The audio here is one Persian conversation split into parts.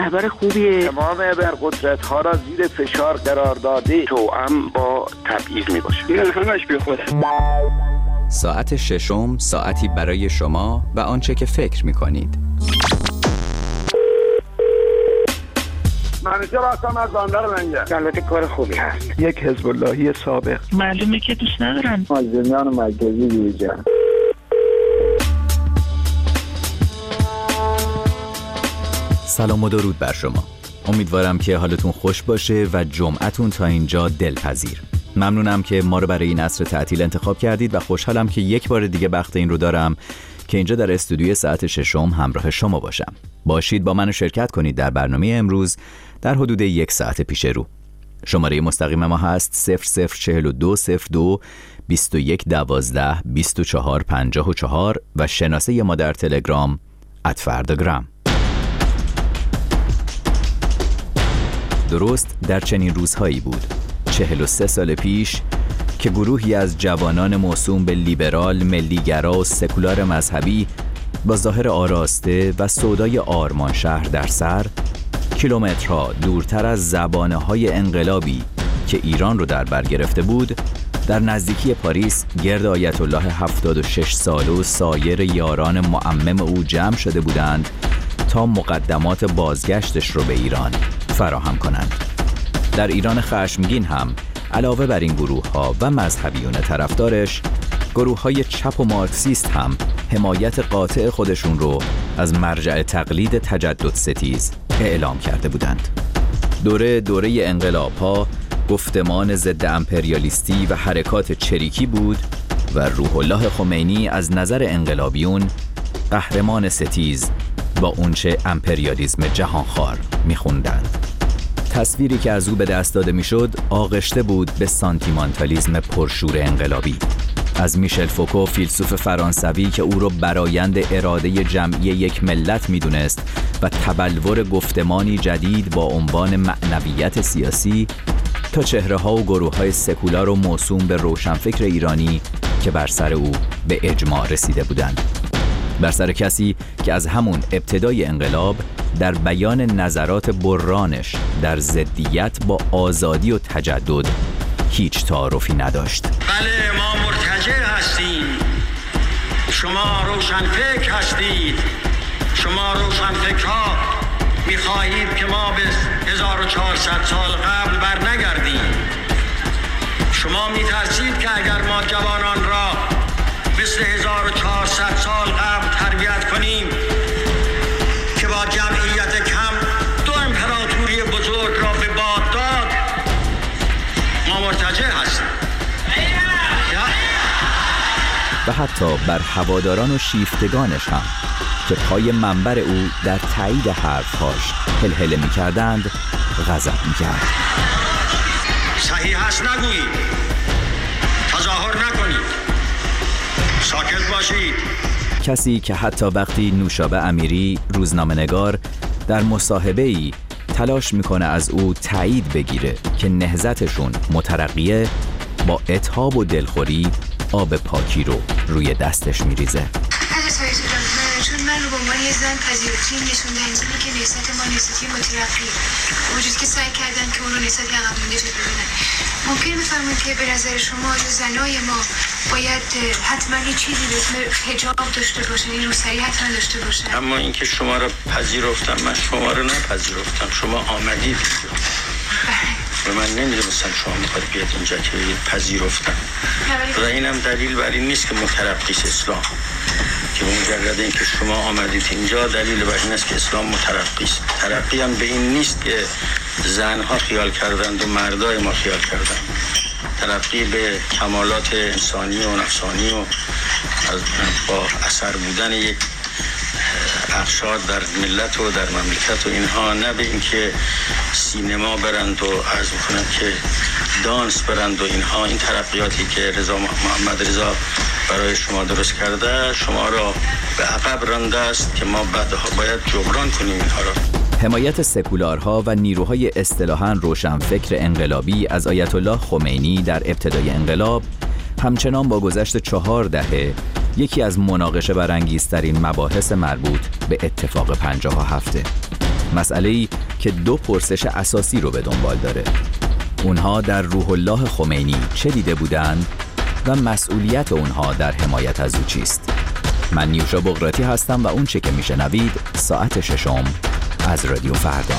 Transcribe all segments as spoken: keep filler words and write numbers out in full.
خبر خوبیه. تمام ابرقدرت ها را زیر فشار قرار داده توأم با تبعیض می باشه. این همش بی خوده. ساعت ششم، ساعتی برای شما و آنچه که فکر می کنید. منیجر هستم از بندر منگه. البته کار خوبی هست. یک حزب اللهی سابق. معلومه که دوست ندارن. مازندران مرکزی ویژه. سلام و درود بر شما. امیدوارم که حالتون خوش باشه و جمعتون تا اینجا دلپذیر. ممنونم که ما رو برای این عصر تعطیل انتخاب کردید و خوشحالم که یک بار دیگه بخت این رو دارم که اینجا در استودیوی ساعت ششم همراه شما باشم. باشید با من شرکت کنید در برنامه امروز در حدود یک ساعت پیش رو. شماره مستقیم ما هست صفر صفر چهل و دو صفر دو بیست و یک دوازده بیست و چهار پنجاه و چهار و شناسه ما در تلگرام ات فرداگرام. درست در چنین روزهایی بود چهل و سه سال پیش که گروهی از جوانان موسوم به لیبرال، ملیگرا و سکولار مذهبی با ظاهر آراسته و سودای آرمان شهر در سر کیلومترها دورتر از زبانه‌های انقلابی که ایران رو در بر گرفته بود در نزدیکی پاریس گرد آیت الله هفتاد و شش ساله و سایر یاران معمم او جمع شده بودند تا مقدمات بازگشتش رو به ایران فراهم کنند. در ایران خشمگین هم علاوه بر این گروه ها و مذهبیون طرفدارش، گروه های چپ و مارکسیست هم حمایت قاطع خودشون رو از مرجع تقلید تجدد ستیز اعلام کرده بودند. دوره دوره انقلاب ها گفتمان ضد امپریالیستی و حرکات چریکی بود و روح الله خمینی از نظر انقلابیون قهرمان ستیز با اونچه امپریالیسم جهانخوار میخوندند. تصویری که از او به دست داده میشد آغشته بود به سانتیمانتالیسم پرشور انقلابی. از میشل فوکو فیلسوف فرانسوی که او را برآیند اراده جمعی یک ملت میدونست و تبلور گفتمانی جدید با عنوان معنویت سیاسی تا چهره ها و گروه های سکولار و موسوم به روشنفکر ایرانی که بر سر او به اجماع رسیده بودند. بر سر کسی که از همون ابتدای انقلاب در بیان نظرات برانش در ضدیت با آزادی و تجدد هیچ تعارفی نداشت. بله ما مرتجع هستیم، شما روشنفکر هستید، شما روشنفکرها میخواهید که ما به هزار و چهارصد سال قبل بر نگردیم. شما میترسید که اگر ما جوانان را مثل هزار و چهارصد سال قبل تربیت کنیم که با جمعیت کم دو امپراتوری بزرگ را به باد داد، ما مرتجع هستیم. و حتی بر هواداران و شیفتگانش هم که پای منبر او در تایید حرفهاش هلهله می کردند غضب می کرد. صحیح هست نگویید، تظاهر نکنید، ساکت باشید. کسی که حتی وقتی نوشابه امیری روزنامه‌نگار در مصاحبه‌ای تلاش میکنه از او تایید بگیره که نهضتشون مترقیه، با اتهام و دلخوری آب پاکی رو روی دستش میریزه. چون من رو به عنوان یه زن پذیرفتیم نشون دهنده که نهضت ما نهضتی مترقی وجود که سعی کردن که اون رو نهضت عقب مونده شده ببینن. ممکن بفرمایید که به نظر شما زنای ما باید حتما یه چیزی به اسم حجاب داشته باشن، این روسری حتما داشته باشن؟ اما اینکه شما رو پذیرفتم، من شما رو نپذیرفتم، شما آمدید و من نمیدونستم شما میخواد بیاد اینجا که بگید پذیرفتم. و اینم دلیل بر این نیست که مترقی است اسلام، که به مجرد اینکه شما آمدید اینجا دلیل بر این است که اسلام مترقی است. ترقی هم به این نیست که زنها خیال کردند و مردای ما خیال کردند. ترقی به کمالات انسانی و نفسانی و از با اثر بودن یک اقشار در ملت و در مملکت و اینها، نه به اینکه سینما برند و عرض میکنم که دانس برند و اینها. این ترقیاتی که رضا محمد رضا برای شما درست کرده شما را به عقب رانده است که ما بعدها باید جبران کنیم اینها را. حمایت سکولارها و نیروهای اصطلاحاً روشنفکر انقلابی از آیت الله خمینی در ابتدای انقلاب همچنان با گذشت چهار دهه یکی از مناقشه برانگیزترین مباحث مربوط به اتفاق پنجاه و هفته. مسئله‌ای که دو پرسش اساسی رو به دنبال داره. اونها در روح الله خمینی چه دیده بودند و مسئولیت اونها در حمایت از او چیست؟ من نیوشا بغراتی هستم و اون چه که میشنوید ساعت ششم از رادیو فردا.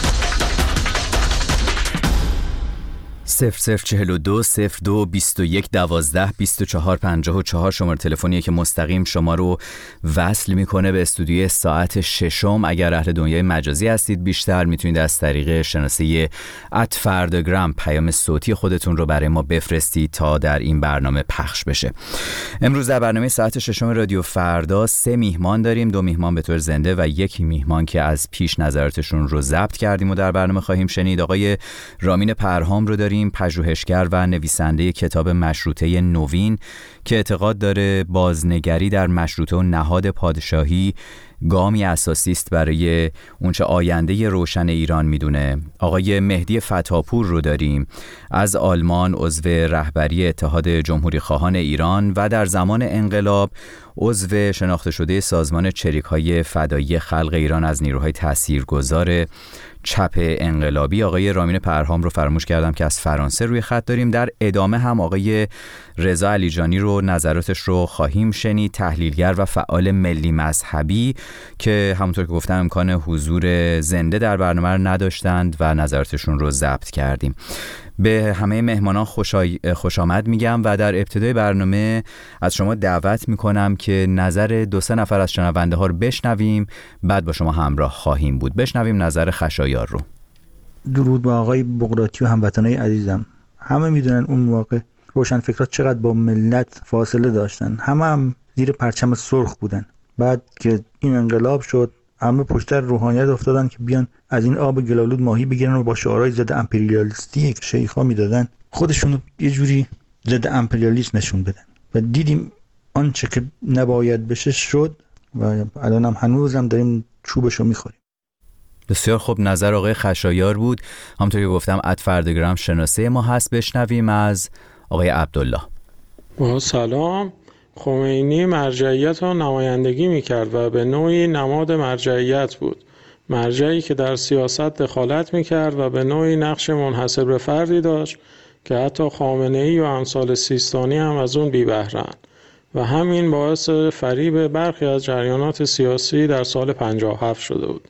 صفر صفر چهل و دو صفر دو بیست و یک دوازده بیست و چهار پنجاه و چهار شماره تلفنیه که مستقیم شما رو وصل میکنه به استودیوی ساعت ششم. اگر اهل دنیای مجازی هستید بیشتر میتونید از طریق شناسه ات فرداگرام پیام صوتی خودتون رو برای ما بفرستید تا در این برنامه پخش بشه. امروز در برنامه ساعت ششم رادیو فردا سه میهمان داریم، دو میهمان به طور زنده و یک میهمان که از پیش نظراتشون رو ضبط کردیم و در برنامه خواهیم شنید. آقای رامین پرهام رو داریم، پژوهشگر و نویسنده کتاب مشروطه نوین که اعتقاد داره بازنگری در مشروطه و نهاد پادشاهی گامی اساسی است برای اونچه آینده روشن ایران میدونه. آقای مهدی فتاپور رو داریم، از آلمان عضو رهبری اتحاد جمهوری خواهان ایران و در زمان انقلاب عضو شناخته شده سازمان چریک‌های فدایی خلق ایران از نیروهای تاثیرگذار چپ انقلابی. آقای رامین پرهام رو فراموش کردم که از فرانسه روی خط داریم. در ادامه هم آقای رضا علیجانی رو نظراتش رو خواهیم شنید، تحلیلگر و فعال ملی مذهبی که همونطور که گفتم امکان حضور زنده در برنامه رو نداشتند و نظراتشون رو ضبط کردیم. به همه مهمانان خوش, آی... خوش آمد میگم و در ابتدای برنامه از شما دعوت میکنم که نظر دو سه نفر از شنونده ها رو بشنویم، بعد با شما همراه خواهیم بود. بشنویم نظر خشایار رو. درود با آقای بغراتی و هموطنای عزیزم. همه میدونن اون موقع روشنفکرات چقدر با ملت فاصله داشتن، همه هم زیر پرچم سرخ بودن. بعد که این انقلاب شد همه پشتر روحانیت افتادن که بیان از این آب گلالود ماهی بگیرن و با شعارهای ضد امپریالیستی که شیخا میدادن خودشونو یه جوری ضد امپریالیسم نشون بدن و دیدیم آنچه که نباید بشه شد و الان هم هنوز هم داریم چوبشو میخوریم. بسیار خوب، نظر آقای خشایار بود. همونطور که گفتم ات فرداگرام شناسه ما هست. بشنویم از آقای عبدالله. با سلام. خمینی مرجعیت را نمایندگی میکرد و به نوعی نماد مرجعیت بود، مرجعی که در سیاست دخالت میکرد و به نوعی نقش منحصر به فردی داشت که حتی خامنه‌ای و امثال سیستانی هم از اون بی بهره‌اند و همین باعث فریب برخی از جریانات سیاسی در سال پنجاه و هفت شده بود.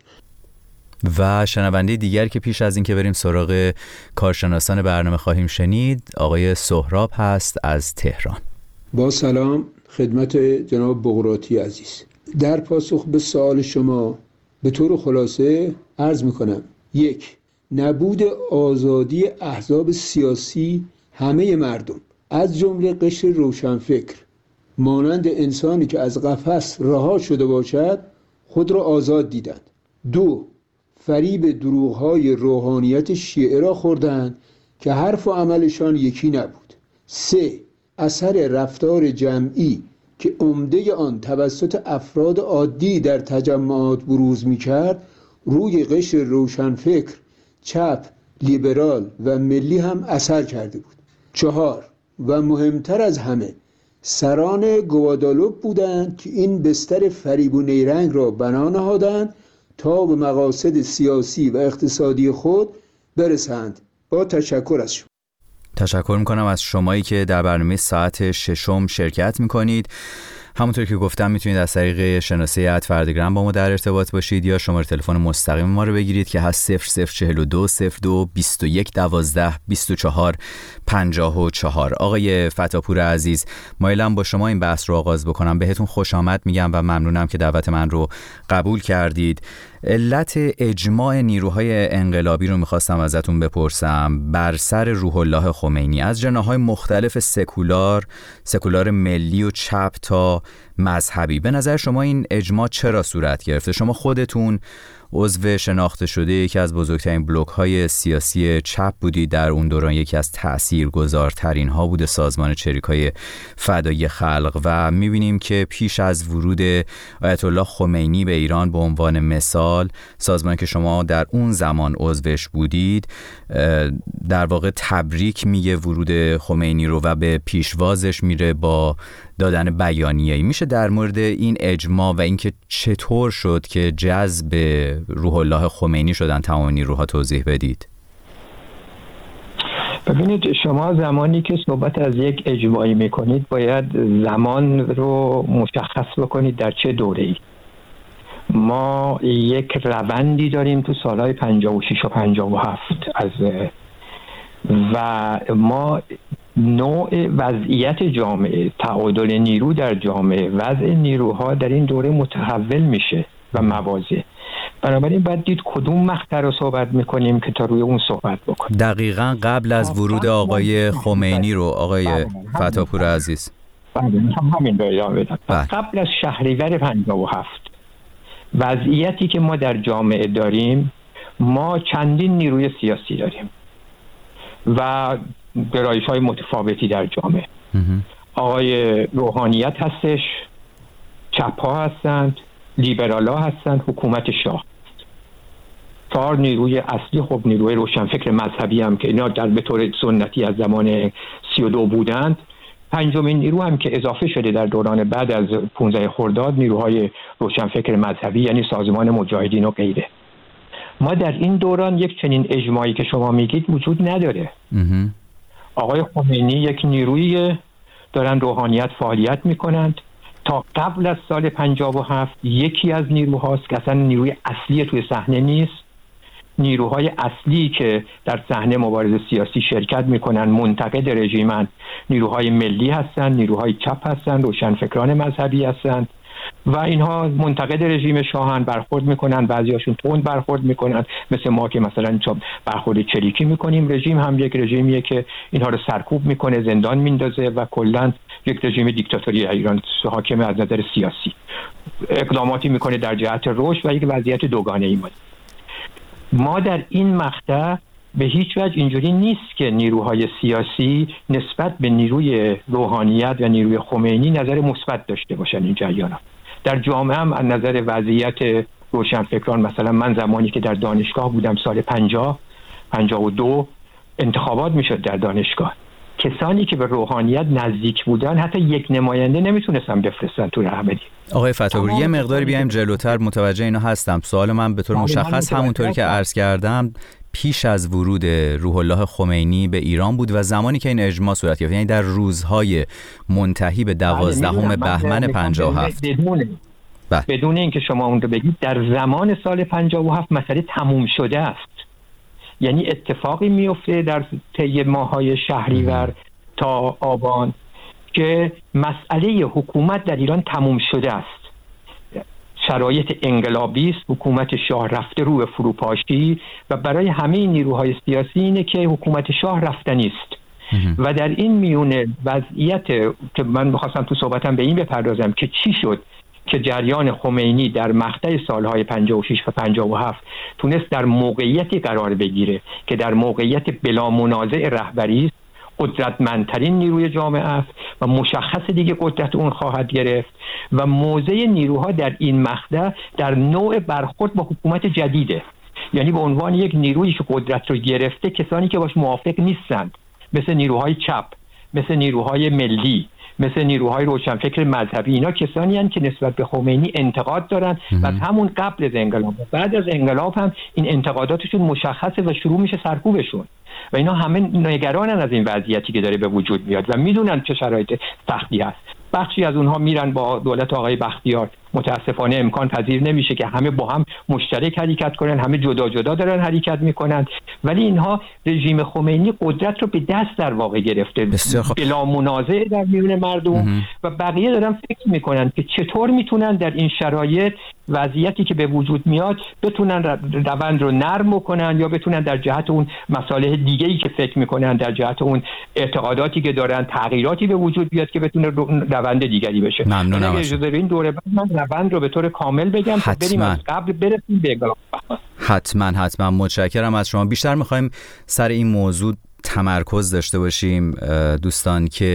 و شنونده دیگر که پیش از این که بریم سراغ کارشناسان برنامه خواهیم شنید آقای سهراب هست از تهران. با سلام خدمت جناب بغراتی عزیز. در پاسخ به سوال شما به طور خلاصه عرض میکنم: یک، نبود آزادی احزاب سیاسی همه مردم از جمله قشر روشنفکر مانند انسانی که از قفس رها شده باشد خود را آزاد دیدند. دو، فریب دروغ‌های روحانیت شیعه را خوردند که حرف و عملشان یکی نبود. سه، اثر رفتار جمعی که عمده آن توسط افراد عادی در تجمعات بروز می‌کرد روی قشر روشنفکر، چپ، لیبرال و ملی هم اثر کرده بود. چهار، و مهمتر از همه سران گوادالوپ بودند که این بستر فریب و نیرنگ را بنا نهادند تا به مقاصد سیاسی و اقتصادی خود برسند. با تشکر از شما. تشکر میکنم از شمایی که در برنامه ساعت ششم شرکت میکنید. همونطور که گفتم میتونید از طریق شناسه ات فرداگرام با ما در ارتباط باشید یا شماره تلفن مستقیم ما رو بگیرید که هست صفر صفر چهل و دو صفر دو بیست و یک دوازده بیست و چهار پنجاه و چهار. آقای فتاپور عزیز، مایلم با شما این بحث رو آغاز بکنم. بهتون خوش آمد میگم و ممنونم که دعوت من رو قبول کردید. علت اجماع نیروهای انقلابی رو میخواستم ازتون بپرسم بر سر روح الله خمینی از جناح‌های مختلف سکولار، سکولار ملی و چپ تا مذهبی. به نظر شما این اجماع چرا صورت گرفته؟ شما خودتون عضو شناخته شده یکی از بزرگترین بلوک‌های سیاسی چپ بودید در اون دوران، یکی از تأثیرگذارترین ها بوده سازمان چریک‌های فدایی خلق و می‌بینیم که پیش از ورود آیت الله خمینی به ایران به عنوان مثال، سازمانی که شما در اون زمان عضوش بودید در واقع تبریک میگه ورود خمینی رو و به پیشوازش میره با دادن بیانیه‌ای. میشه در مورد این اجماع و اینکه چطور شد که جذب روح الله خمینی شدن تمام نیروها توضیح بدید؟ ببینید، شما زمانی که صحبت از یک اجماعی میکنید باید زمان رو مشخص بکنید در چه دوره‌ای. ما یک روندی داریم تو سالهای پنجاه و شش و پنجاه و هفت از و ما نوع وضعیت جامعه، تعادل نیرو در جامعه، وضع نیروها در این دوره متحول میشه و موازه. بنابراین باید دید کدوم مقطع رو صحبت میکنیم که تا روی اون صحبت بکنیم. دقیقاً قبل از ورود آقای خمینی رو آقای فتاپور عزیز. بله، همین رو ادامه بدم. قبل از شهریور پنجاه و هفت وضعیتی که ما در جامعه داریم، ما چندین نیروی سیاسی داریم و گرایش‌های متفاوتی در جامعه. آقای روحانیت هستش، چپ‌ها هستند، لیبرال‌ها هستند، حکومت شاه. چهار نیروی اصلی. خب نیروی روشنفکر مذهبی هم که اینا در به طور سنتی از زمان سی و دو بودند. پنجمین نیرو هم که اضافه شده در دوران بعد از پانزده خرداد، نیروهای روشنفکر مذهبی، یعنی سازمان مجاهدین و غیره. ما در این دوران یک چنین اجماعی که شما میگید وجود نداره. آقای خمینی یک نیروی دارن روحانیت فعالیت میکنند. تا قبل از سال پنجاه و هفت یکی از نیروهاست که اصلا نیروی اصلی توی صحنه نیست. نیروهای اصلی که در صحنه مبارزه سیاسی شرکت میکنن، منتقد رژیمن، نیروهای ملی هستند، نیروهای چپ هستند، روشنفکران مذهبی هستند و اینها منتقد رژیم شاهن، برخورد میکنن، بعضیاشون تند برخورد میکنن، مثل ما که مثلا برخورد چریکی میکنیم. رژیم هم یک رژیمیه که اینها رو سرکوب میکنه، زندان میندازه و کلا یک رژیم دیکتاتوری ایران حاکم از نظر سیاسی. اقداماتی میکنه در جهت رشد و یک وضعیت دوگانه ای. ما در این مقطع به هیچ وجه اینجوری نیست که نیروهای سیاسی نسبت به نیروی روحانیت و نیروی خمینی نظر مثبت داشته باشن. این جریان در جامعه هم از نظر وضعیت روشنفکران، مثلا من زمانی که در دانشگاه بودم سال پنجاه پنجاه و دو انتخابات میشد در دانشگاه، کسانی که به روحانیت نزدیک بودن حتی یک نماینده نمیتونستن بفرستن تو رهبری. آقای فتاپور یه مقداری بیایم جلوتر، متوجه اینا هستم. سوال من به طور مشخص همونطوری که عرض کردم پیش از ورود روح الله خمینی به ایران بود و زمانی که این اجماع صورت گرفت، یعنی در روزهای منتهی به دوازدهم بهمن پنجاه و هفت. بدون بدون اینکه شما اون رو بگید، در زمان سال پنجاه و هفت مسئله تموم شده است. یعنی اتفاقی میفته در طی ماه‌های شهریور تا آبان که مسئله حکومت در ایران تموم شده است. شرایط انقلابی است، حکومت شاه رفته رو فروپاشی و برای همه نیروهای سیاسی اینه که حکومت شاه رفتنی است. و در این میونه وضعیت که من می‌خواستم تو صحبتم به این بپردازم که چی شد که جریان خمینی در مقطع سالهای پنجاه و شش و پنجاه و هفت تونست در موقعیتی قرار بگیره که در موقعیت بلا منازع رهبری است، قدرتمندترین نیروی جامعه است و مشخص دیگه قدرت اون خواهد گرفت و موضع نیروها در این مقطع در نوع برخورد با حکومت جدیده. یعنی به عنوان یک نیرویی که قدرت رو گرفته، کسانی که باش موافق نیستند، مثل نیروهای چپ، مثل نیروهای ملی، مثل نیروهای روشنفکر مذهبی، اینا کسانی هستند که نسبت به خمینی انتقاد دارن و از همون قبل از انقلاب، بعد از انقلاب هم این انتقاداتشون مشخصه و شروع میشه سرکوبشون و اینا همه نگرانن از این وضعیتی که داره به وجود میاد و میدونن چه شرایط سختی هست. بخشی از اونها میرن با دولت آقای بختیار، متاسفانه امکان پذیر نمیشه که همه با هم مشترک حرکت کنن، همه جدا جدا دارن حرکت میکنن، ولی اینها رژیم خمینی قدرت رو به دست در واقع گرفته بلا منازع در میون مردم و بقیه دارن فکر میکنن که چطور میتونن در این شرایط وضعیتی که به وجود میاد بتونن روند رو نرم بکنن یا بتونن در جهت اون مصالح دیگه‌ای که فکر میکنن، در جهت اون اعتقاداتی که دارن تغییراتی به وجود بیاد که بتونه روند دیگری بشه. ممنونم. اجازه این دوره بعد من روند رو به طور کامل بگم تا بریم از قبل برسیم به انقلاب. حتما حتما متشکرم از شما. بیشتر می‌خوایم سر این موضوع تمرکز داشته باشیم دوستان که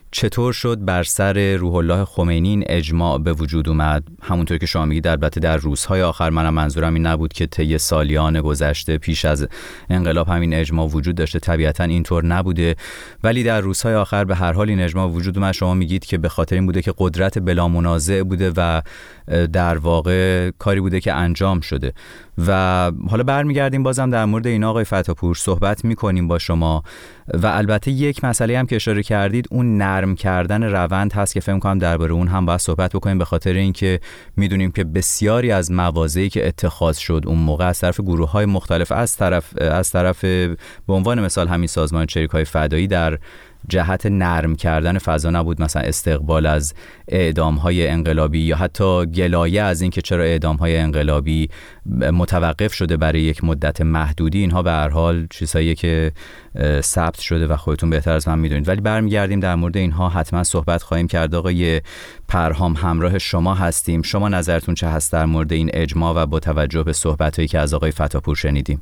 چطور شد بر سر روح الله خمینی این اجماع به وجود اومد؟ همونطور که شما میگید البته در روزهای آخر، منم منظورم این نبود که طی سالیان گذشته پیش از انقلاب همین اجماع وجود داشته، طبیعتا اینطور نبوده، ولی در روزهای آخر به هر حال این اجماع وجود اومد. شما میگید که به خاطر این بوده که قدرت بلا منازع بوده و در واقع کاری بوده که انجام شده. و حالا برمیگردیم بازم در مورد این آقای فتاپور صحبت میکنیم با شما. و البته یک مسئله هم که اشاره کردید اون نرم کردن روند هست که فکر می‌کنم درباره اون هم باید صحبت بکنیم، به خاطر اینکه میدونیم که بسیاری از مواضعی که اتخاذ شد اون موقع از طرف گروه‌های مختلف، از طرف از طرف به عنوان مثال همین سازمان چریک‌های فدایی در جهت نرم کردن فضا نبود، مثلا استقبال از اعدام‌های انقلابی یا حتی گلایه از این که چرا اعدام‌های انقلابی متوقف شده برای یک مدت محدودی. اینها به هر حال چیزاییه که ثبت شده و خودتون بهتر از من میدونید، ولی برمیگردیم در مورد اینها حتما صحبت خواهیم کرد. آقای پرهام همراه شما هستیم، شما نظرتون چه هست در مورد این اجماع و با توجه به صحبتایی که از آقای فتاپور شنیدیم؟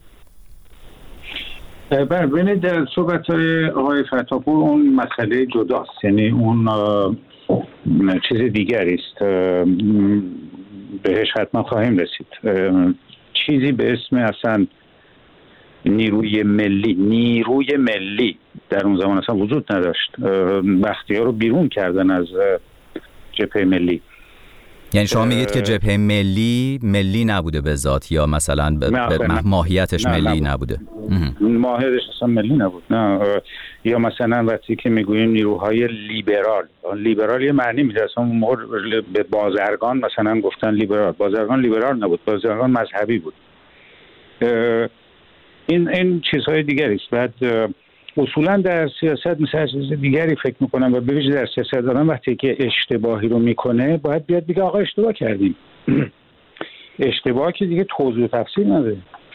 ببینید در صحبت‌های آقای فتاپور اون مسئله جداست، یعنی اون چیز دیگری است، بهش حتما خواهیم رسید. چیزی به اسم اصلا نیروی ملی نیروی ملی در اون زمان اصلا وجود نداشت. بختیار رو بیرون کردن از جبهه ملی. یعنی شما میگید که جبهه ملی ملی نبوده به ذات، یا مثلا به ماهیتش نه ملی نبود. نبوده؟ ماهیتش اصلا ملی نبود. نه. یا مثلا وقتی که میگوییم نیروهای لیبرال، لیبرال یه معنی میده، اصلا به بازرگان مثلا گفتن لیبرال، بازرگان لیبرال نبود، بازرگان مذهبی بود. این این چیزهای دیگری است. بعد اصولا در سیاست مثل چیز دیگری فکر میکنم و به ویژه در سیاست آدم وقتی که اشتباهی رو میکنه باید بیاد بگه آقا اشتباه کردیم. اشتباه که دیگه توضیح و تفصیل نداره.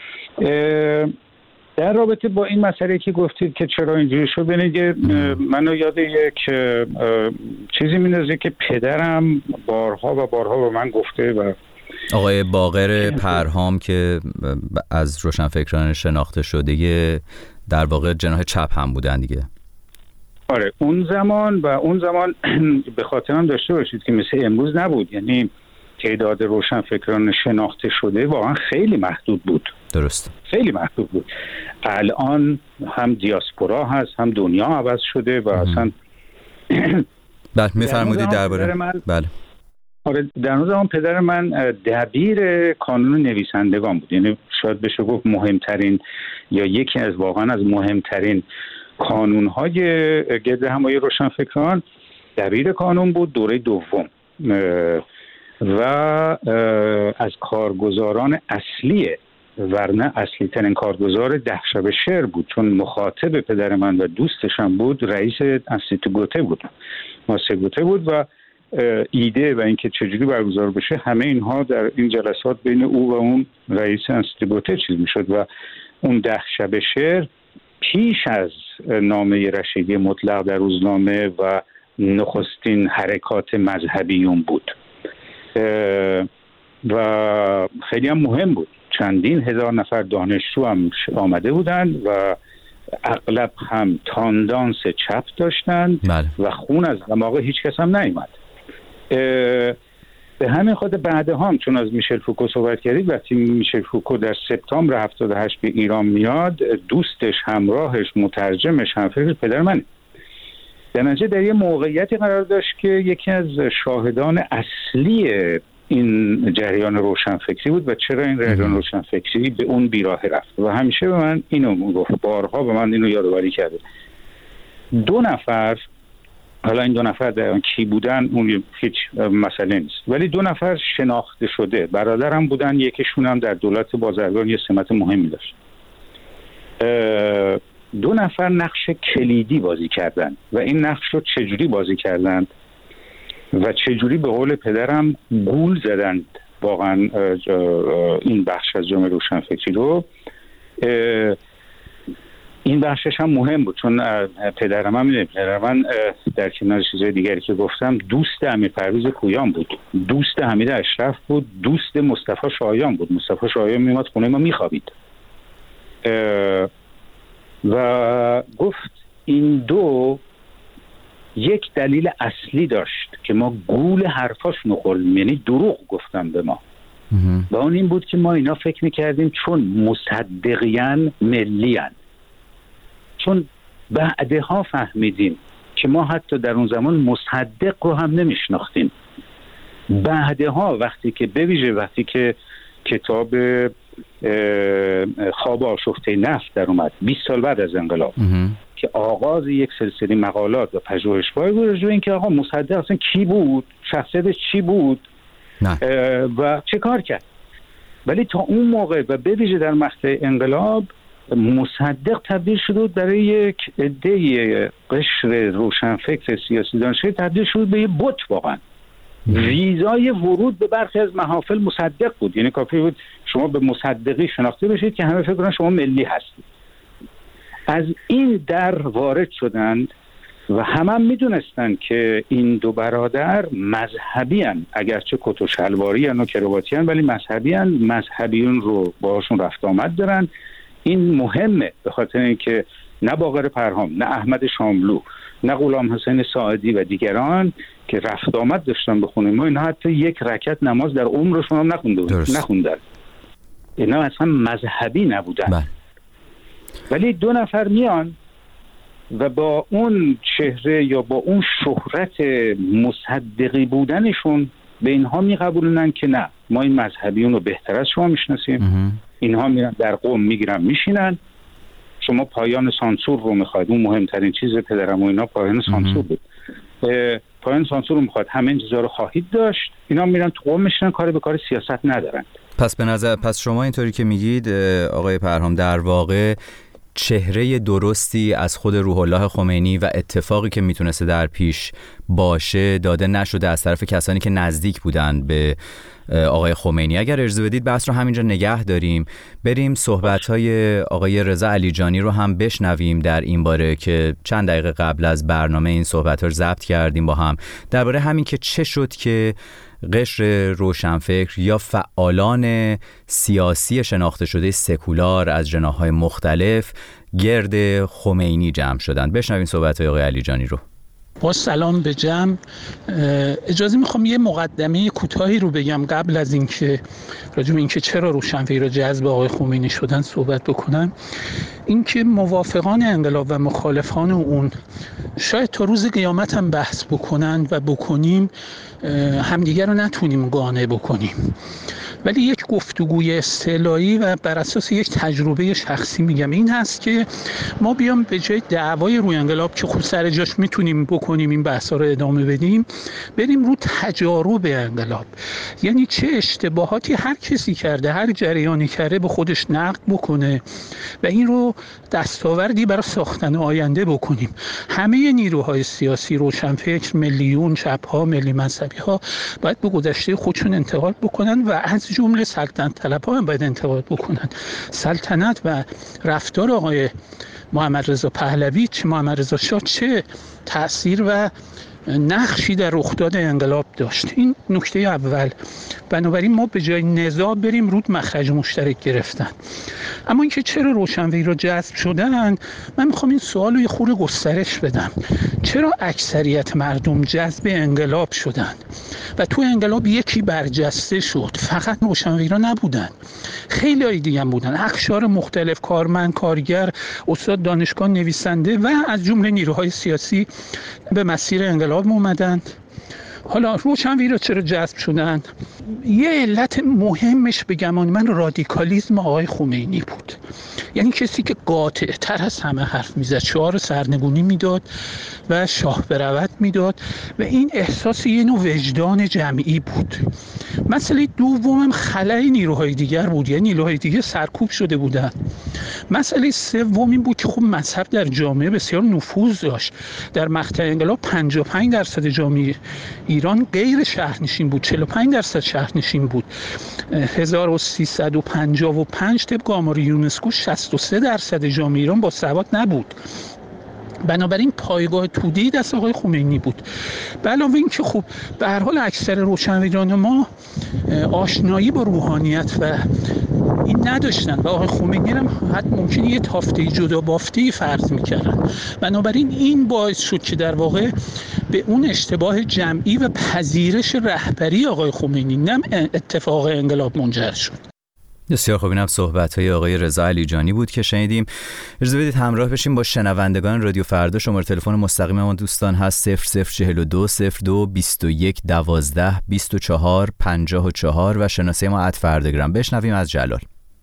در رابطه با این مسئله که گفتید که چرا اینجوری شد، ببینید منو یاد یک چیزی میندازه که پدرم بارها و بارها به من گفته و آقای باقر پرهام که از روشنفکران شناخته شده در واقع جناح چپ هم بودن دیگه. آره اون زمان و اون زمان به خاطر هم داشته باشید که مثل امروز نبود، یعنی تعداد روشنفکران شناخته شده واقعا خیلی محدود بود. درست، خیلی خیلی محدود بود. الان هم دیاسپورا هست، هم دنیا عوض شده و اصلا بله میفرمودید درباره من... بله آره در اون زمان پدر من دبیر کانون نویسندگان بود، یعنی شاید بشه گفت مهمترین یا یکی از واقعا از مهمترین کانون‌های گرد همایی روشنفکران دبیر کانون بود دوره دوم و از کارگزاران اصلیه، ورنه اصلی ترین کارگزار ده شب شعر بود، چون مخاطب پدر من و دوستش هم بود، رئیس انستیتو گوته بود، ماسه گوته بود و ایده و اینکه چجوری برگزار بشه همه اینها در این جلسات بین او و اون رئیس انستیتو گوته چیز میشد و اون ده شب شعر پیش از نامه رشیدی مطلق در روزنامه و نخستین حرکات مذهبیون بود و خیلی هم مهم بود. چندین هزار نفر دانشجو هم آمده بودند و اغلب هم تاندانس چپ داشتند بله. و خون از دماغ هیچ کس هم نیامد. به همین خاطر بعدها هم چون از میشل فوکو صحبت کردید، وقتی میشل فوکو در سپتامبر هفتاد و هشت به ایران میاد، دوستش، همراهش، مترجمش، همفکرش پدر منه. در نتیجه در یه موقعیتی قرار داشت که یکی از شاهدان اصلی این جریان روشنفکری بود و چرا این جریان روشنفکری به اون بیراه رفت و همیشه به من اینو گفت، بارها به من اینو یادآوری کرده. دو نفر، حالا این دو نفر در کی بودن اون هیچ مسئله نیست، ولی دو نفر شناخته شده برادرم بودن، یکیشون هم در دولت بازرگان یه سمت مهمی داشت. دو نفر نقش کلیدی بازی کردن و این نقش رو چجوری بازی کردند و چجوری به قول پدرم گول زدند واقعا این بخش از جامعه روشنفکری رو. این بخشش هم مهم بود چون پدرم هم میدونم پدرم من در کنار چیزهای دیگری که گفتم دوست امیر پرویز پویان بود، دوست حمید اشرف بود، دوست مصطفی شایان بود. مصطفی شایان میومد خونه ما میخوابید و گفت این دو یک دلیل اصلی داشت که ما گول حرفاشونو خوردیم، یعنی دروغ گفتن به ما. و اون این بود که ما اینا فکر میکردیم چون مصدقیان ملیان، چون بعدها فهمیدیم که ما حتی در اون زمان مصدق رو هم نمیشناختیم. بعدها وقتی که بویژه وقتی که کتاب خواب آشفته نفت در اومد بیست سال بعد از انقلاب که آغاز یک سلسله مقالات و پژوهش‌های بود راجع به اینکه آقا مصدق اصلا کی بود، شخصیت چی بود و چه کار کرد. ولی تا اون موقع و به ویژه در مقطع انقلاب مصدق تبدیل شده بود برای یک عده قشر روشنفکر سیاسی دانشجوی تبدیل شده به یه بت. واقعا ویزای ورود به برخی از محافل مصدق بود، یعنی کافی بود شما به مصدقی شناخته بشید که همه فکر کنن شما ملی هستید. از این در وارد شدند و همه هم میدونستن که این دو برادر مذهبی هن، اگرچه کت و شلواری هن و کرواتی هن ولی مذهبی هن، مذهبیون رو باهاشون رفت آمد دارن. این مهمه به خاطر اینکه نه باقر پرهام، نه احمد شاملو، نه غلام حسین ساعدی و دیگران که رفت آمد داشتن به خونه ما، اینا حتی یک رکعت نماز در عمرشون هم نخونده نخوندن. اینا اصلا مذهبی نبودن. بله. ولی دو نفر میان و با اون چهره یا با اون شهرت مصدقی بودنشون به اینها میقبولونن که نه، ما این مذهبیون رو بهتر از شما میشناسیم. اینها میرن در قم میگیرن میشینن، شما پایان سانسور رو میخواید، اون مهمترین چیز پدرم و اینا پایان سانسور بود، پایان سانسور رو میخواد، همه این چیزا رو خواهید داشت. اینا میرن تو قم میشینن، کاری به کار سیاست ندارن. پس به نظر پس شما اینطوری که میگید آقای پرهام در واقع چهره درستی از خود روح الله خمینی و اتفاقی که میتونسته در پیش باشه داده نشده از طرف کسانی که نزدیک بودن به آقای خمینی. اگر اجازه بدید بحث رو همینجا نگه داریم، بریم صحبت‌های آقای رضا علیجانی رو هم بشنویم در این باره که چند دقیقه قبل از برنامه این صحبت‌ها رو ضبط کردیم با هم، درباره همین که چه شد که قشر روشنفکر یا فعالان سیاسی شناخته شده سکولار از جناح‌های مختلف گرد خمینی جمع شدند. بشنویم صحبت‌های آقای علیجانی رو. با سلام به جمع، اجازه میخوام یه مقدمه کوتاهی رو بگم قبل از اینکه راجع به اینکه چرا روشنفکرها جذب آقای خمینی شدن صحبت بکنم. اینکه موافقان انقلاب و مخالفان اون شاید تا روز قیامت هم بحث بکنن و بکنیم همدیگر رو نتونیم قانع بکنیم، ولی یک گفتگوی اصطلاحی و بر اساس یک تجربه شخصی میگم این هست که ما بیام به جای دعوای روی انقلاب که خود سر جاش میتونیم بکنیم این بحثا رو ادامه بدیم، بریم رو تجارب انقلاب، یعنی چه اشتباهاتی هر کسی کرده، هر جریانی کرده به خودش نقد بکنه و این رو دستاوردی برای ساختن آینده بکنیم. همه نیروهای سیاسی، روشنفکر، ملیون، چپ‌ها، ملی مذهبی‌ها باید به گذشته خودشون انتقاد بکنن و از جمله سلطنت طلب‌ها هم باید انتقاد بکنن. سلطنت و رفتار آقای محمد رضا پهلوی، چه محمد رضا شاه، چه تأثیر و نقشی در رخداد انقلاب داشت. این نکته اول. بنابراین ما به جای نزاع بریم رود مخرج مشترک گرفتن. اما اینکه چرا روشنفکرها جذب شدن، من میخوام این سوال رو یه خورده گسترش بدم. چرا اکثریت مردم جذب انقلاب شدن و تو انقلاب یکی برجسته شد؟ فقط روشنفکرها نبودن، خیلی های دیگه هم بودن، اقشار مختلف، کارمند، کارگر، استاد دانشگاه، نویسنده و از جمله نیروهای سیاسی به مسیر انقلاب اومدند. حالا روشنفکرها چرا جذب شدن؟ یه علت مهمش به گمان من رادیکالیسم آقای خمینی بود. یعنی کسی که قاطع تر از همه حرف میزد، شعار سرنگونی میداد و شاه برود میداد و این احساس یه نوع وجدان جمعی بود. مسئله دومم خلای نیروهای دیگر بود، یعنی نیروهای دیگر سرکوب شده بودن. مسئله سوم این بود که خب مذهب در جامعه بسیار نفوذ داشت. در مقطع انقلاب پنجاه و پنج درصد جامعه ایران غیر شهرنشین بود، چهل و پنج درصد شهرنشین بود. هزار و سیصد و پنجاه و پنج طبق آمار یونسکو شصت و سه درصد جامعه ایران با سواد نبود. بنابراین پایگاه توده‌ای دست آقای خمینی بود. به علاوه این که خب به هر حال اکثر روشنفکران ما آشنایی با روحانیت و این نداشتن و آقای خمینی هم حتی ممکنه یه تافته جدا بافته فرض میکردن. بنابراین این باعث شد که در واقع به اون اشتباه جمعی و پذیرش رهبری آقای خمینی نه اتفاق انقلاب منجر شد. بسیار خوب، اینم صحبت‌های آقای رضا علیجانی بود که شنیدیم. اجازه بدید همراه بشیم با شنوندگان رادیو فردا. شماره تلفن مستقیم ما دوستان هست صفر صفر چهل و دو صفر دو بیست و یک دوازده بیست و چهار پنجاه و چهار و شناسه ما ات فرداگرام. بشنویم از جلال.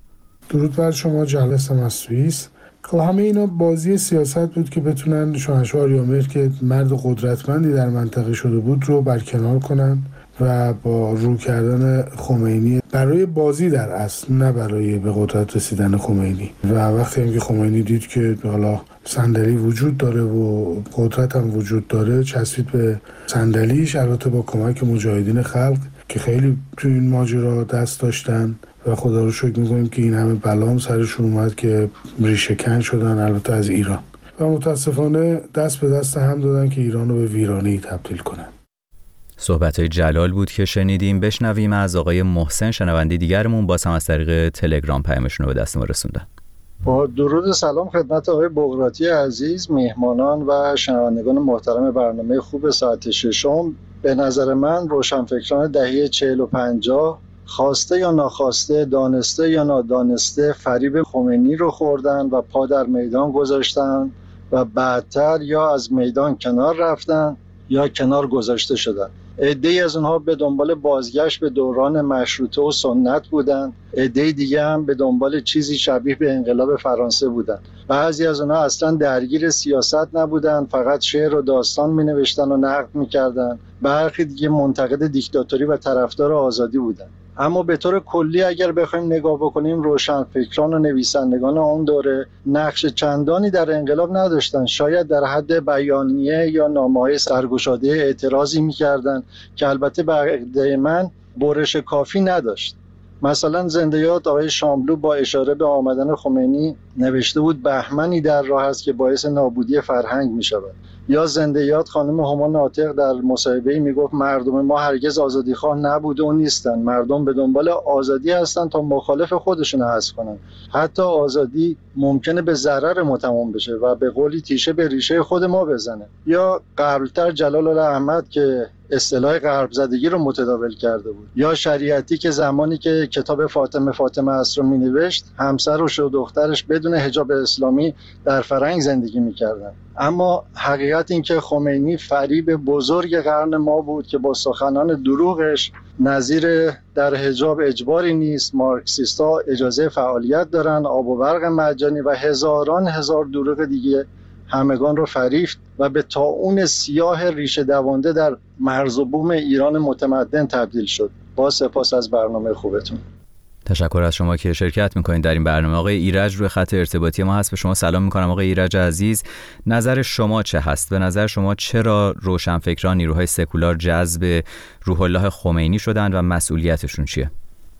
درود بر شما، جلال هستم از سوئیس. خب همه اینا بازی سیاست بود که بتونن شاهنشاه آریامهر که مرد قدرتمندی در منطقه شده بود رو برکنار کنن و با رو کردن خمینی برای بازی در اصل، نه برای به قدرت رسیدن خمینی. و وقتی هم که خمینی دید که حالا صندلی وجود داره و قدرت هم وجود داره، چسبید به صندلیش، البته با کمک مجاهدین خلق که خیلی تو این ماجرا دست داشتن و خدا رو شکر می‌کنیم که این همه بلام سرشون اومد که ریشه کن شدن، البته از ایران، و متاسفانه دست به دست هم دادن که ایران رو به ویرانی تبدیل کنن. صحبت‌های جلال بود که شنیدیم. بشنویم از آقای محسن، شنونده دیگرمون، باز هم از طریق تلگرام پیامشون رو به دست ما رسوندن. با درود سلام خدمت آقای بغراتی عزیز، میهمانان و شنوندگان محترم برنامه خوب ساعت ششم. به نظر من روشنفکران دهه چهل و پنجاه خواسته یا ناخواسته، دانسته یا نادانسته فریب خمینی رو خوردن و پا در میدان گذاشتن و بعدتر یا از میدان کنار رفتن یا کنار گذاشته شدن. عده‌ای از اونها به دنبال بازگشت به دوران مشروطه و سنت بودن، عده‌ای دیگه هم به دنبال چیزی شبیه به انقلاب فرانسه بودن. بعضی از اونها اصلا درگیر سیاست نبودن، فقط شعر و داستان می‌نوشتن و نقد می‌کردن. برخی دیگه منتقد دیکتاتوری و طرفدار آزادی بودن. اما به طور کلی اگر بخوایم نگاه بکنیم، روشنفکران و نویسندگان اون دوره نقش چندانی در انقلاب نداشتن. شاید در حد بیانیه یا نامه‌های سرگشاده اعتراضی می‌کردن که البته به عقیده من برش کافی نداشت. مثلا زنده یاد آقای شاملو با اشاره به آمدن خمینی نوشته بود بهمنی در راه است که باعث نابودی فرهنگ می‌شود. یا زنده یاد خانم هما ناطق در مصاحبه‌ای میگفت مردم ما هرگز آزادیخواه نبوده و نیستن، مردم به دنبال آزادی هستن تا مخالف خودشون حذف کنن. حتی آزادی ممکنه به ضرر ما تمام بشه و به قولی تیشه به ریشه خود ما بزنه. یا قبلتر جلال الله احمد که اصطلاح غرب زدگی رو متداول کرده بود، یا شریعتی که زمانی که کتاب فاطمه فاطمه است رو مینوشت، همسر و شو دخترش بدون حجاب اسلامی در فرنگ زندگی میکردن. اما حقیقت این که خمینی فریب بزرگ قرن ما بود که با سخنان دروغش نظیر در حجاب اجباری نیست، مارکسیستا اجازه فعالیت دارن، آب و برق مجانی و هزاران هزار دروغ دیگه همگان رو فریفت و به طاعون سیاه ریشه دوانده در مرز و بوم ایران متمدن تبدیل شد. با سپاس از برنامه خوبتون. تشکر از شما که شرکت میکنید در این برنامه. آقای ایرج روی خط ارتباطی ما هست، به شما سلام میکنم. آقای ایرج عزیز، نظر شما چه هست؟ به نظر شما چرا روشنفکران، نیروهای سکولار جذب روح الله خمینی شدند و مسئولیتشون چیه؟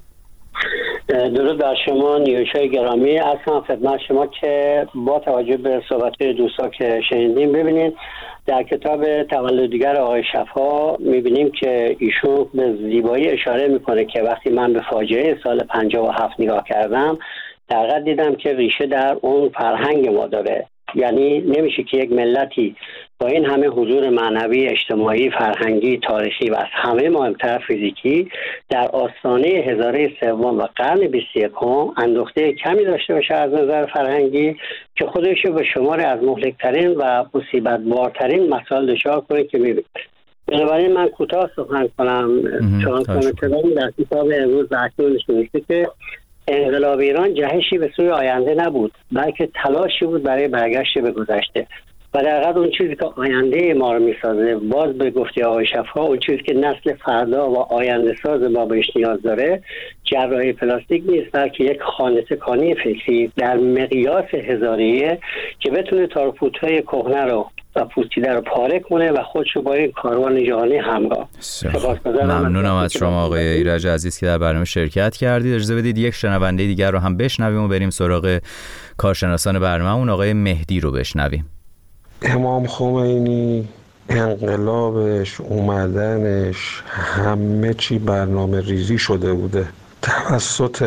درود بر شما نیوشای گرامی، اصلا خدمت شما که با توجه به صحبت‌های دوستا که شنیدیم، ببینید در کتاب تولدگر آقای شفا میبینیم که ایشون به زیبایی اشاره میکنه که وقتی من به فاجعه سال پنجاه و هفت نگاه کردم، در حقیقت دیدم که ریشه در اون فرهنگ ما داره. یعنی نمیشه که یک ملتی با این همه حضور معنوی، اجتماعی، فرهنگی، تاریخی و از همه مهمتر فیزیکی در آستانه هزاره سوم و قرن بیست و یکم اندوخته کمی داشته باشه از نظر فرهنگی که خودش به شمار از مهلکترین و مصیبت بارترین مسائل دچار کنه که میبینید. بنابراین من کوتاه سخن کنم. چون کامنتران در کتاب امروز اکنون نوشته که انقلاب ایران جهشی به سوی آینده نبود، بلکه تلاشی بود برای برگشت به گذشته. و در حقیقت اون چیزی که آینده ما رو میسازه، باز به گفته آقای شفا، اون چیزی که نسل فردا و آینده ساز ما بهش نیاز داره، جراحی پلاستیک نیست، بلکه یک خانه‌سکانی فکری در مقیاس هزاریه که بتونه تارپوت‌های کهنه رو و پوسیده رو پاره کنه و خودش رو با این کاروان جهانی همراه. ممنونم از شما آقای ایرج عزیز که در برنامه شرکت کردید. اجازه بدید یک شنونده دیگر رو هم بشنویم و بریم سراغ کارشناسان برنامه‌مون. آقای مهدی رو بشنویم. امام خمینی، انقلابش، اومدنش، همه چی برنامه ریزی شده بوده توسط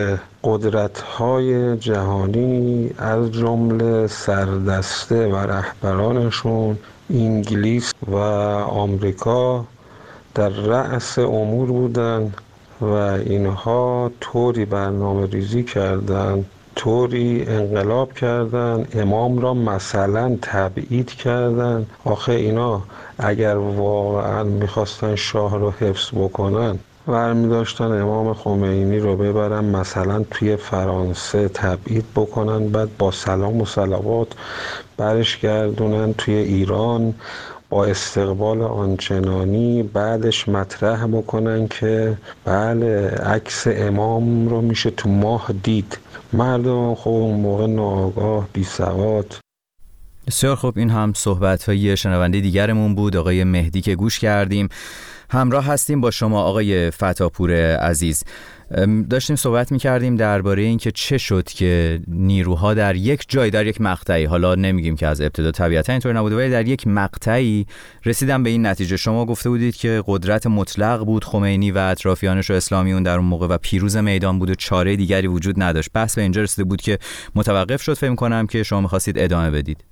قدرت‌های جهانی از جمله سردسته و رهبرانشون انگلیس و آمریکا در رأس امور بودن و اینها طوری برنامه ریزی کردن، طوری انقلاب کردن، امام را مثلا تبعید کردن. آخه اینا اگر واقعا میخواستن شاه رو حفظ بکنن برمی داشتن امام خمینی رو ببرن مثلا توی فرانسه تبعید بکنن، بعد با سلام و صلوات برش گردونن توی ایران با استقبال آنچنانی، بعدش مطرح بکنن که بله عکس امام رو میشه تو ماه دید. مردم خب اون موقع ناآگاه، بی سواد. بسیار خب، این هم صحبت‌های شنونده دیگرمون بود، آقای مهدی که گوش کردیم. همراه هستیم با شما آقای فتاپور عزیز. داشتیم صحبت می‌کردیم درباره این که چه شد که نیروها در یک جای، در یک مقطعی، حالا نمیگیم که از ابتدا طبیعتا اینطور نبوده، ولی در یک مقطعی رسیدن به این نتیجه. شما گفته بودید که قدرت مطلق بود خمینی و اطرافیانش و اسلامیون در اون موقع و پیروز میدان بود و چاره دیگری وجود نداشت. بحث به اینجا رسیده بود که متوقف شد. فکر می‌کنم که شما می‌خواستید ادامه بدید.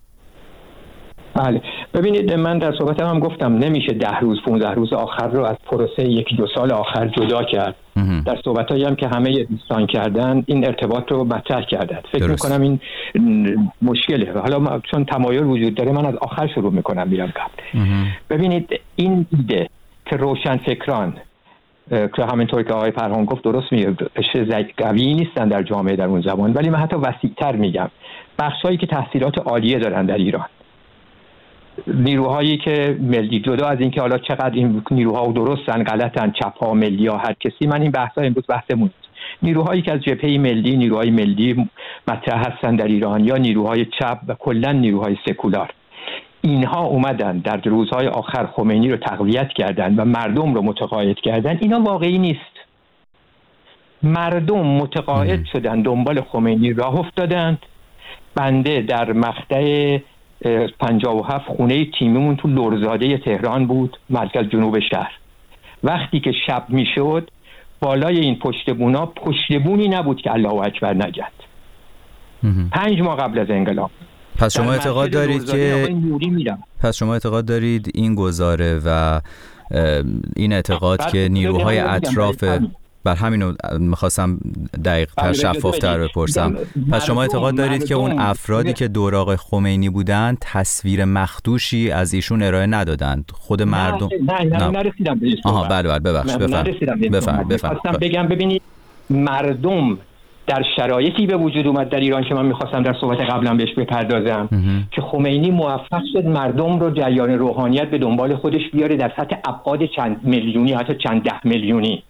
بله، ببینید من در صحبتم هم گفتم نمیشه ده روز پونزده روز آخر رو از پروسه یکی دو سال آخر جدا کرد. در صحبتایی هم که همه دوستان کردن این ارتباط رو مطرح کردن. فکر میکنم این مشکله. حالا چون تمایل وجود داره من از آخر شروع میکنم میرم قبل. ببینید این ایده که روشن فکران که همینطور که آقای پرهام گفت درست میگه قوی نیستن در جامعه در اون زمان، ولی من حتی وسیع‌تر میگم بخشایی که تحصیلات عالیه دارن در ایران، نیروهایی که ملی، جدا از اینکه حالا چقدر این نیروها درستن غلطن، چپ ها ملی ها هر کسی، من این بحثا امروز بحثمون نیست. نیروهایی که از جبهه ملی، نیروهای ملی مطرح هستن در ایران یا نیروهای چپ و کلا نیروهای سکولار، اینها اومدن در روزهای آخر خمینی رو تقویت کردن و مردم رو متقاعد کردن. اینا واقعی نیست. مردم متقاعد شدن، دنبال خمینی راه افتادند. بنده در مقطع پنجاه و هفت خونه تیمیمون تو لرزاده تهران بود، مرکز جنوب شهر. وقتی که شب میشد بالای این پشتبونا پشتبونی نبود که الله اکبر نگد. پنج ماه قبل از انقلاب. پس شما اعتقاد دارید که پس شما اعتقاد دارید این گزاره و این اعتقاد که نیروهای اطراف، بر همینو میخواستم دقیق تر شفافتر بپرسم، پس شما اعتقاد دارید که اون افرادی که دور آقای خمینی بودن تصویر مخدوشی از ایشون ارائه ندادند؟ خود مردم نه نه نرسیدم به این صحبت. آها بله بله ببخش بفرمایید. بفرمایید. بگم ببینید مردم در شرایطی به وجود اومد در ایران که من میخواستم در صحبت قبلا بهش بپردازم که خمینی موفق شد مردم رو جریان روحانیت به دنبال خودش بیاره در سطح ابعاد چند میلیونی حتی چند ده میلیونی.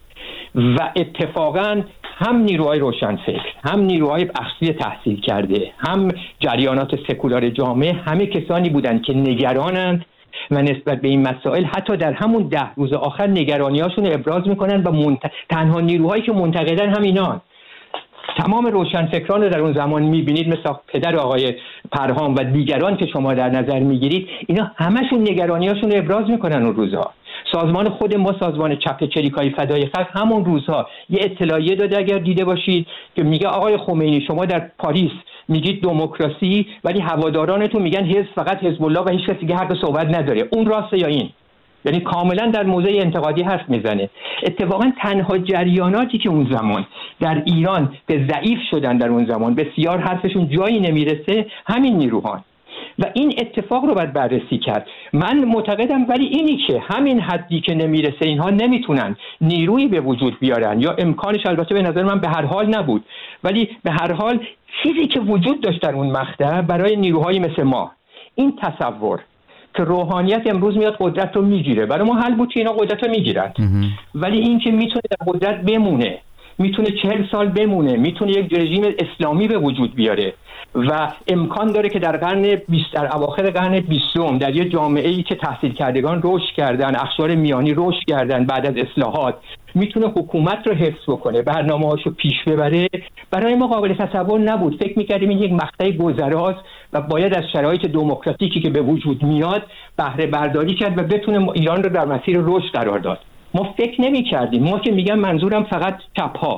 و اتفاقا هم نیروهای روشنفکر، هم نیروهای اصلی تحصیل کرده، هم جریانات سکولار جامعه، همه کسانی بودند که نگرانند و نسبت به این مسائل حتی در همون ده روز آخر نگرانیاشون رو ابراز میکنن و منت... تنها نیروهایی که منتقدن هم اینان. تمام روشنفکران رو در اون زمان میبینید مثل پدر آقای پرهام و دیگران که شما در نظر میگیرید، اینا همشون نگرانیاشون رو ابراز میکنن اون روزها. سازمان خود ما، سازمان چپ چریکای فدای خلق، همون روزها یه اطلاعیه داده اگر دیده باشید که میگه آقای خمینی شما در پاریس میگید دموکراسی ولی هوادارانتون میگن حزب فقط حزب الله و هیچ کسی دیگه حق صحبت نداره. اون راسته یا این؟ یعنی کاملا در موضع انتقادی حرف میزنه. اتفاقا تنها جریاناتی که اون زمان در ایران به ضعیف شدن در اون زمان، بسیار حرفشون جایی نمیرسه، همین نیروهان و این اتفاق رو باید بررسی کرد. من معتقدم ولی اینی که همین حدی که نمیرسه اینها نمیتونن نیرویی به وجود بیارن یا امکانش البته به نظر من به هر حال نبود، ولی به هر حال چیزی که وجود داشت در اون مقطع برای نیروهای مثل ما، این تصور که روحانیت امروز میاد قدرت رو میگیره، برای ما حل بود که اینا قدرت رو میگیرن، ولی این که میتونه در قدرت بمونه، میتونه چهل سال بمونه، میتونه یک رژیم اسلامی به وجود بیاره و امکان داره که در قرن بیست، در اواخر قرن بیستم در یه جامعه‌ای که تحصیل کردگان رشد کردن، اقشار میانی رشد کردن بعد از اصلاحات، میتونه حکومت رو حفظ بکنه، برنامه‌هاشو پیش ببره، برای ما قابل تصور نبود. فکر می‌کردیم این یک مقطع گذراست و باید از شرایط دموکراتیکی که به وجود میاد بهره برداری کرد و بتونه ایران رو در مسیر رشد قرار داد. ما فکر نمی‌کردیم، ما که میگم منظورم فقط چپ‌ها،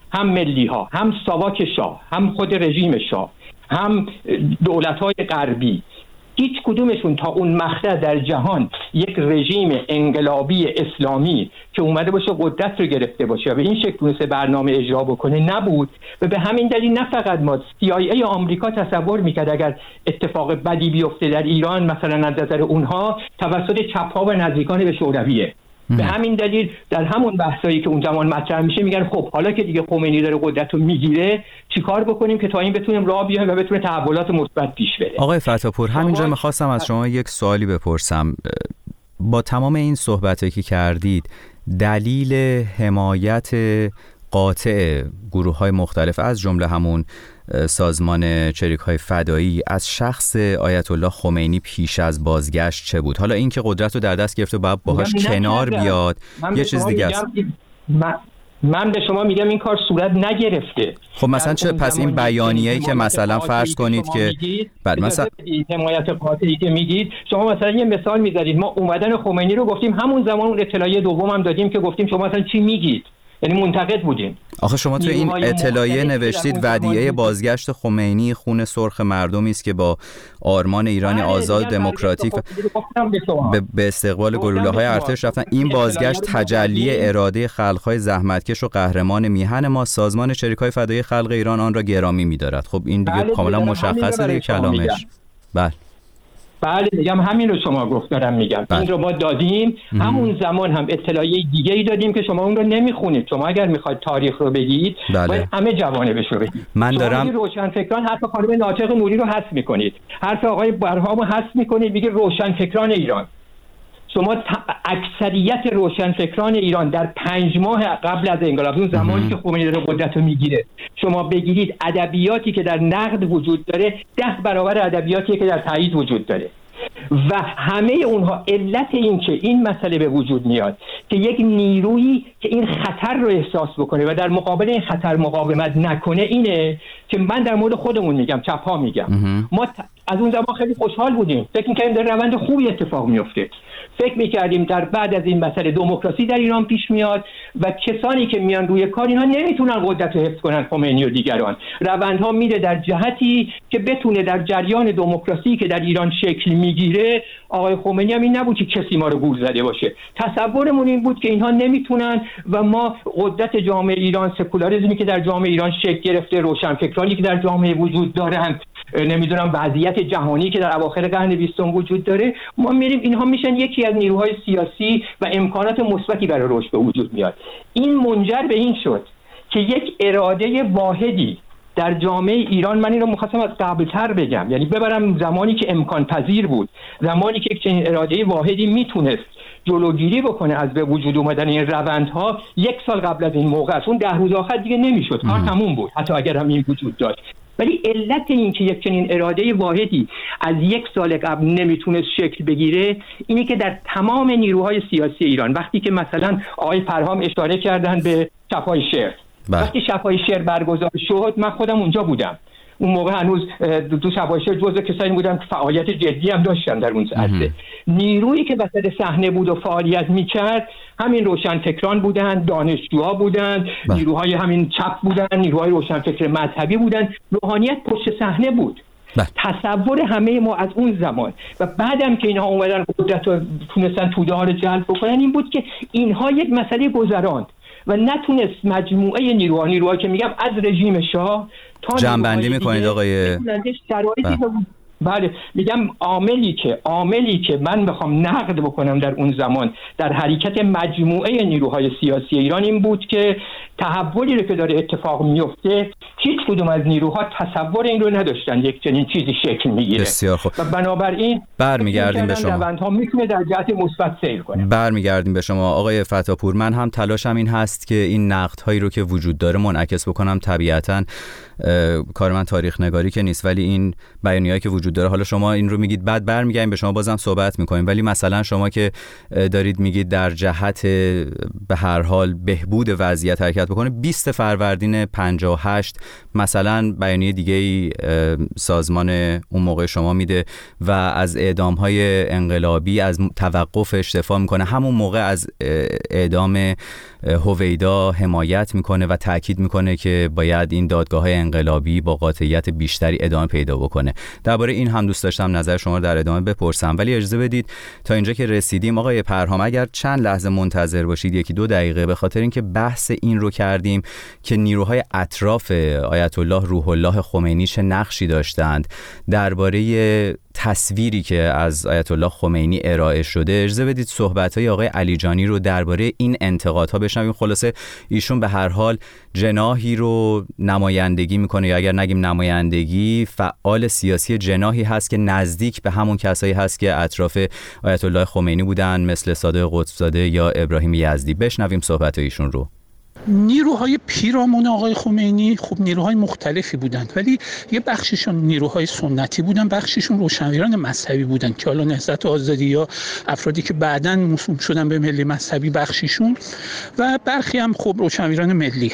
هم ملی ها، هم ساواک شاه، هم خود رژیم شاه، هم دولت های غربی، هیچ کدومشون تا اون مقطع در جهان یک رژیم انقلابی اسلامی که اومده باشه قدرت رو گرفته باشه و به این شکل تونسته برنامه اجرا بکنه نبود. و به همین دلیل نه فقط ما، سی آی ای آمریکا تصور میکرد اگر اتفاق بدی بیفته در ایران، مثلا از نظر اونها توسط چپ‌ها و نزدیکان به شورویه. به همین دلیل در همون بحثایی که اون زمان مطرح میشه میگن خب حالا که دیگه خمینی داره قدرت رو میگیره چیکار بکنیم که تا این بتونیم راه بیایم و بتونه تحولات مثبت پیش بره. آقای فتاپور، همینجا میخواستم از شما یک سوالی بپرسم. با تمام این صحبتایی که کردید، دلیل حمایت قاطع گروه‌های مختلف از جمله همون سازمان چریک‌های فدایی از شخص آیت الله خمینی پیش از بازگشت چه بود؟ حالا این که قدرت رو در دست گرفته و باید باهاش کنار بیاد یه چیز دیگه است. من, من به شما میگم این کار صورت نگرفته. خب مثلا چه پس این بیانیه‌ای که مثلا فرض کنید که بعد مثلا حمایت قاطعی که میگید، شما مثلا یه مثال میذارید، ما اومدن خمینی رو گفتیم، همون زمان اون اطلاعیه دوم هم دادیم که گفتیم شما مثلا چی میگید، یعنی منتقد بودیم. آخه شما تو این اطلاعیه نوشتید ودیعه بازگشت خمینی خون سرخ مردمی است که با آرمان ایرانی آزاد دموکراتیک به استقبال گلوله‌های ارتش رفتن. این بازگشت تجلی اراده خلق‌های زحمتکش و قهرمان میهن ما. سازمان چریک‌های فدایی خلق ایران آن را گرامی می‌دارد. خب این دیگه کاملا مشخصه دیگه کلامش. بله بله میگم همین رو شما گفت دارم میگم بله. این رو ما دادیم. ام. همون زمان هم اطلاعیه دیگه ای دادیم که شما اون رو نمیخونید. شما اگر میخواید تاریخ رو بگید بله. باید همه جوانبش رو بگید. من دارم شما روشنفکران حرف خانم ناطق نوری رو حذف میکنید، حرف آقای برهام رو حذف میکنید، میگه روشنفکران ایران. شما اکثریت روشنفکران ایران در پنج ماه قبل از انقلاب، اون زمانی که خمینی داره قدرت رو میگیره، شما بگیرید ادبیاتی که در نقد وجود داره ده برابر ادبیاتی که در تایید وجود داره. و همه اونها علت این که این مسئله به وجود میاد که یک نیرویی که این خطر رو احساس بکنه و در مقابل این خطر مقاومت نکنه اینه که من در مورد خودمون میگم، چپ‌ها میگم. ما از اون زمان خیلی خوشحال بودیم، فکر می‌کردیم در روند خوبی اتفاق میفته، فکر می‌کردیم در بعد از این مسئله دموکراسی در ایران پیش میاد و کسانی که میان روی کار اینها نمیتونن قدرت رو حفظ کنن، خمینی و دیگران. روندها میره در جهتی که بتونه در جریان دموکراسی که در ایران شکل میگیره، آقای خمینی هم این نبود که کسی ما رو گول زده باشه. تصورمون این بود که اینها نمیتونن و ما قدرت جامعه ایران، سکولاریسمی که در جامعه ایران شکل گرفته، روشنفکرانی که در جامعه وجود دارن، نمیدونم وضعیت جهانی که در اواخر قرن بیستم وجود داره، ما میریم اینها میشن یکی از نیروهای سیاسی و امکانات مثبتی برای رشد به وجود میاد. این منجر به این شد که یک اراده واحدی در جامعه ایران، من این رو می‌خواستم از قبل‌تر بگم، یعنی ببرم زمانی که امکان پذیر بود، زمانی که چنین اراده واحدی میتونست جلوگیری بکنه از به وجود اومدن این روندها، یک سال قبل از این موقع است. اون ده روز آخر دیگه نمیشد، کار تموم بود، حتی اگر هم این وجود داشت. ولی علت این که یک چنین اراده واحدی از یک سال قبل نمیتونست شکل بگیره اینه که در تمام نیروهای سیاسی ایران، وقتی که مثلا آقای فرهام اشاره کردن به شب‌های شعر، وقتی شب‌های شعر برگزار شد، من خودم اونجا بودم. اون موقع هنوز دو شب‌های شعر جزو کسایی بودن که فعالیت جدی هم داشتن در اون عرصه. نیرویی که وسط صحنه بود و فعالیت می‌کرد همین روشنفکران بودن، دانشجوها بودن، بله. نیروهای همین چپ بودن، نیروهای روشنفکر مذهبی بودن، روحانیت پشت صحنه بود. بله. تصور همه ما از اون زمان و بعدم که اینها اومدن قدرت رو تونستن توده ها رو جلب بکنن این بود که اینها یک مسئله گذراند و نتونست مجموعه نیروها نیروهایی که میگم از رژیم شاه تا جمع‌بندی میکنید آقای بله میگم عاملی که عاملی که من بخوام نقد بکنم در اون زمان در حرکت مجموعه نیروهای سیاسی ایران این بود که تحولی رو که داره اتفاق میفته هیچ کدوم از نیروها تصور این رو نداشتن یک چنین چیزی شکل میگیره. بسیار خوب. و بنابراین برمیگردیم به شما. روندها میتونه در جهت مثبت سیر کنه. برمیگردیم به شما آقای فتاپور. من هم تلاشم این هست که این نقدهایی رو که وجود داره منعکس بکنم. طبیعتاً کار من تاریخ نگاری که نیست، ولی این بیانیه‌ای که وجود وجود داره. حالا شما این رو میگید بعد برمیگردیم به شما بازم صحبت میکنیم، ولی مثلا شما که دارید میگید در جهت به هر حال بهبود وضعیت حرکت بکنه، بیست فروردین پنجاه و هشت مثلا بیانیه دیگه ای سازمان اون موقع شما میده و از اعدام‌های انقلابی، از توقفش دفاع میکنه. همون موقع از اعدام هویدا حمایت میکنه و تاکید میکنه که باید این دادگاه‌های انقلابی با قاطعیت بیشتری ادامه پیدا بکنه. درباره این هم دوست داشتم نظر شما رو در ادامه بپرسم، ولی اجازه بدید تا اینجا که رسیدیم آقای پرهام اگر چند لحظه منتظر باشید، یکی دو دقیقه، به خاطر اینکه بحث این رو کردیم که نیروهای اطراف آیت الله روح الله خمینی چه نقشی داشتند درباره تصویری که از آیت الله خمینی ارائه شده. اجازه بدید صحبت‌های آقای علیجانی رو درباره این انتقادها بشنویم. خلاصه ایشون به هر حال جناحی رو نمایندگی میکنه، یا اگر نگیم نمایندگی، فعال سیاسی جناحی هست که نزدیک به همون کسایی هست که اطراف آیت الله خمینی بودن، مثل صادق قطب‌زاده یا ابراهیم یزدی. بشنویم صحبت‌های ایشون رو. نیروهای پیرامون آقای خمینی خب نیروهای مختلفی بودند، ولی یه بخششون نیروهای سنتی بودن، بخششون روشنفکران مذهبی بودن که حالا نهضت آزادی یا افرادی که بعداً موسوم شدن به ملی مذهبی بخششون، و برخی هم خب روشنفکران ملی،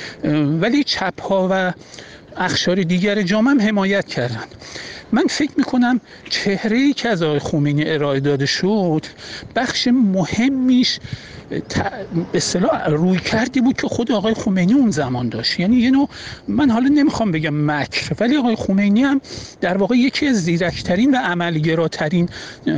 ولی چپ‌ها و اقشار دیگر جامعه هم حمایت کردند. من فکر میکنم چهره‌ای که از آقای خمینی ارائه داده شد بخش مهمیش به اصطلاح روی کردی بود که خود آقای خمینی اون زمان داشت. یعنی یه نوع، من حالا نمیخوام بگم مکر، ولی آقای خمینی هم در واقع یکی از زیرکترین و عملگراترین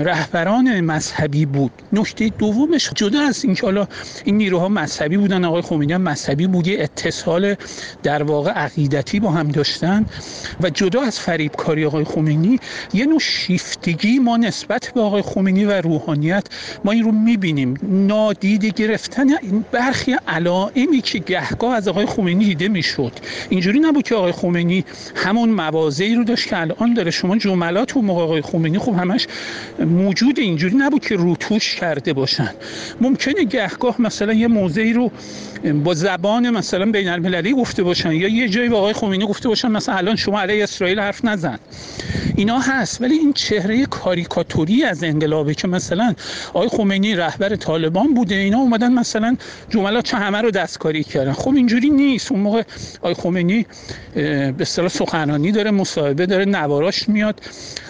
رهبران مذهبی بود. نکته دومش، جدا از اینکه حالا این نیروها مذهبی بودن، آقای خمینی هم مذهبی بود، یه اتصال در واقع عقیدتی با هم داشتن، و جدا از فریبکاری آقای خمینی یه نوع شیفتگی ما نسبت به آقای خمینی و روحانیت ما این رو میبینیم. نادیده گرفتن این برخی علائمی که گهگاه از آقای خمینی دیده میشد. اینجوری نبود که آقای خمینی همون مواضعی رو داشت که الان داره. شما جملات و موقع آقای خمینی خب همش موجود، اینجوری نبود که روتوش کرده باشن. ممکنه گهگاه مثلا یه موضعی رو با زبان مثلا بین المللی گفته باشن، یا یه جایی با آقای خمینی گفته باشن مثلا الان شما علیه اسرائیل حرف نزن. اینا هست، ولی این چهره کاریکاتوری از انقلابه که مثلا آقای خمینی رهبر طالبان بوده، اینا اومدن مثلا جملات چه همه رو دستکاری کردن. خب اینجوری نیست. اون موقع آقای خمینی به اصطلاح سخنرانی داره، مصاحبه داره، نواراش میاد،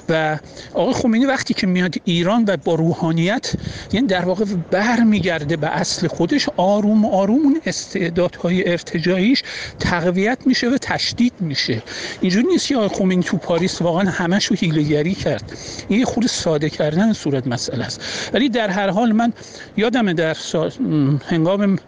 و آقای خمینی وقتی که میاد ایران و با روحانیت، یعنی در واقع برمیگرده به اصل خودش، آروم آروم اون استعدادهای ارتجاعیش تقویت میشه و تشدید میشه. اینجوری نیست که آقای خمینی تو پاریس واقعا همشو حیله‌گری کرد. این خود ساده کردن صورت مسئله است. ولی در هر حال من یادمه در هنگام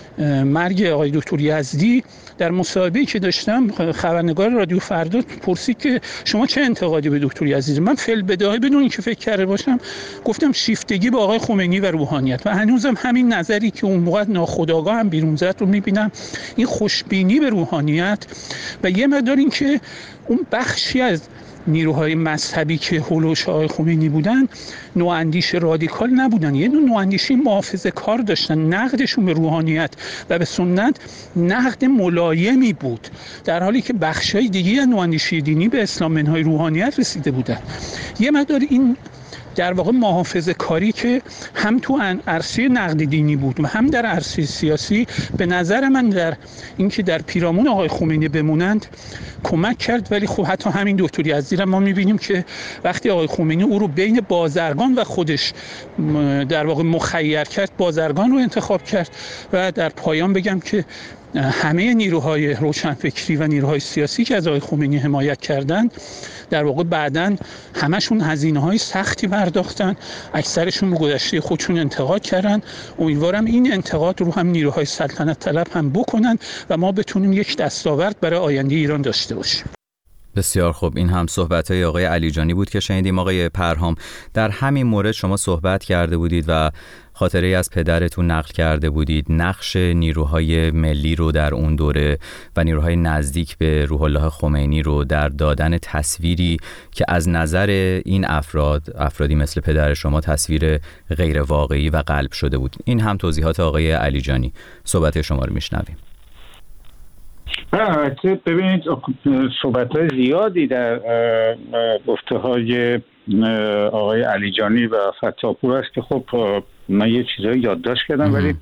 مرگ آقای دکتر یزدی در مصاحبه‌ای که داشتم، خبرنگار رادیو فردا پرسید که شما چه انتقادی به دکتر یزدی؟ من فعل بداهه بدون اینکه فکر کرده باشم گفتم شیفتگی به آقای خمینی و روحانیت، و هنوزم همین نظری که اون موقع ناخودآگاه هم بیرون زد رو می‌بینم، این خوشبینی به روحانیت و یه مقدار این که اون بخشی از نیروهای مذهبی که هولوش آقای خمینی بودن نواندیش رادیکال نبودن، یه نوع نواندیشی محافظه کار داشتن. نقدشون به روحانیت و به سنت نقد ملایمی بود، در حالی که بخشای دیگه نواندیشی دینی به اسلام منهای روحانیت رسیده بودن. یه مقدار این در واقع محافظه کاری که هم تو عرصه نقد دینی بود و هم در عرصه سیاسی، به نظر من در اینکه در پیرامون آقای خمینی بمونند کمک کرد. ولی خب حتی همین دکتر یزدی را ما می‌بینیم که وقتی آقای خمینی او رو بین بازرگان و خودش در واقع مخیر کرد، بازرگان رو انتخاب کرد. و در پایان بگم که همه نیروهای روشنفکری و نیروهای سیاسی که از آقای خمینی حمایت کردند در واقع بعداً همشون هزینه‌های سختی پرداختن، اکثرشون به گذشته خودشون انتقاد کردن. امیدوارم این انتقاد رو هم نیروهای سلطنت طلب هم بکنن و ما بتونیم یک دستاورد برای آینده ایران داشته باشیم. بسیار خوب، این هم صحبت‌های آقای علیجانی بود که شنیدیم. آقای پرهام، در همین مورد شما صحبت کرده بودید و خاطره از پدرتون نقل کرده بودید، نقش نیروهای ملی رو در اون دوره و نیروهای نزدیک به روح الله خمینی رو در دادن تصویری که از نظر این افراد، افرادی مثل پدر شما، تصویر غیر واقعی و قلب شده بود. این هم توضیحات آقای علیجانی. صحبت شما رو میشنویم. البته ببینید صحبت‌های زیادی در گفته‌های آقای علیجانی و فتاپور است که خب من یه چیزایی یادداشت کردم ولی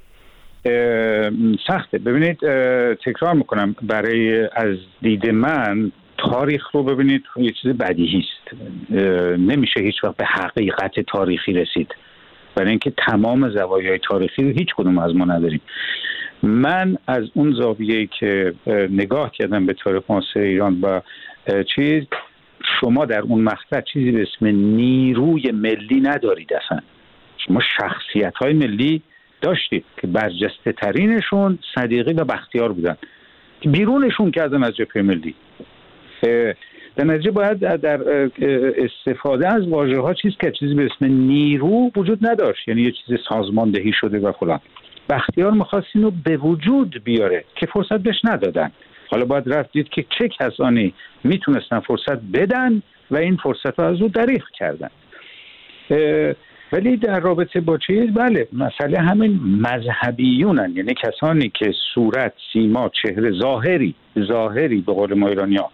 سخته. ببینید تکرار میکنم، برای از دید من تاریخ رو ببینید یه چیز بدیهی است، نمیشه هیچ وقت به حقیقت تاریخی رسید، برای اینکه تمام زوایای تاریخی رو هیچ کدوم از ما نداریم. من از اون زاویه‌ای که نگاه کردم به تاریخ معاصر ایران و چیز، شما در اون مقطع چیزی به اسم نیروی ملی ندارید اصلا. شما شخصیت‌های ملی داشتید که برجسته ترینشون صدیقی و بختیار بودن، بیرونشون کردن از جبهه ملی. در نتیجه باید در استفاده از واژه‌ها چیز که چیزی به اسم نیرو وجود نداشت، یعنی یه چیز سازماندهی شده و فلان. بختیار می‌خواست اینو به وجود بیاره که فرصت بهش ندادن. حالا باید رفت دید که چه کسانی میتونستن فرصت بدن و این فرصت رو از او دریغ کردن. ولی در رابطه با چیز، بله، مسئله همین مذهبیونن، یعنی کسانی که صورت، سیما، چهره، ظاهری ظاهری به قول ما ایرانی‌ها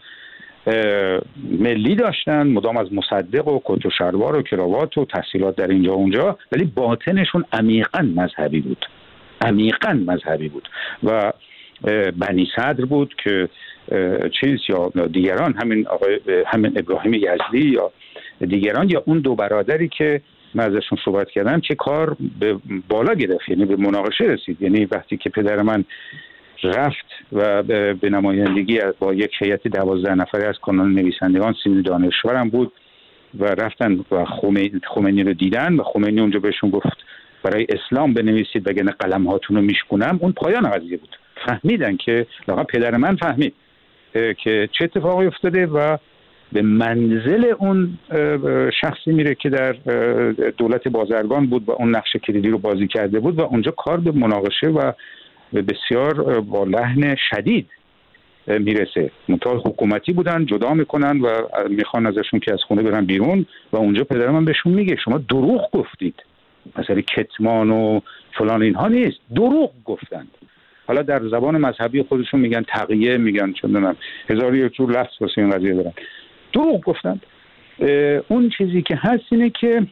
ملی داشتن، مدام از مصدق و کت و شلوار و کراوات و تحصیلات در اینجا و اونجا، ولی باطنشون عمیقاً مذهبی بود، عمیقاً مذهبی بود. و بنی صدر بود که چیز یا دیگران، همین آقای همین ابراهیم یزدی یا دیگران، یا اون دو برادری که من ازشون صحبت کردم، چه کار به بالا گرفت، یعنی به مناقشه رسید. یعنی وقتی که پدر من رفت و به نمایندگی با یک هیئت دوازده نفره از کانون نویسندگان، سیمین دانشورم بود و رفتن و خمینی رو دیدن و خمینی اونجا بهشون گفت برای اسلام بنویسید وگرنه قلم هاتون رو میشکنم. اون پایان قضیه بود. فهمیدن که لااقل پدر من فهمید که چه اتفاقی افتاده و به منزل اون شخصی میره که در دولت بازرگان بود و اون نقش کلیدی رو بازی کرده بود و اونجا کار به مناقشه و بسیار با لحن شدید میرسه. منتها حکومتی بودن، جدا میکنن و میخوان ازشون که از خونه برن بیرون و اونجا پدر من بهشون میگه شما دروغ گفتید، مثلا کتمان و فلان اینها نیست، دروغ گفتند. حالا در زبان مذهبی خودشون میگن تقیه، میگن چون نمیدونم هزار یک جور لفظ واسه این قضیه دارن. دروغ گفتند. اون چیزی که هست اینه که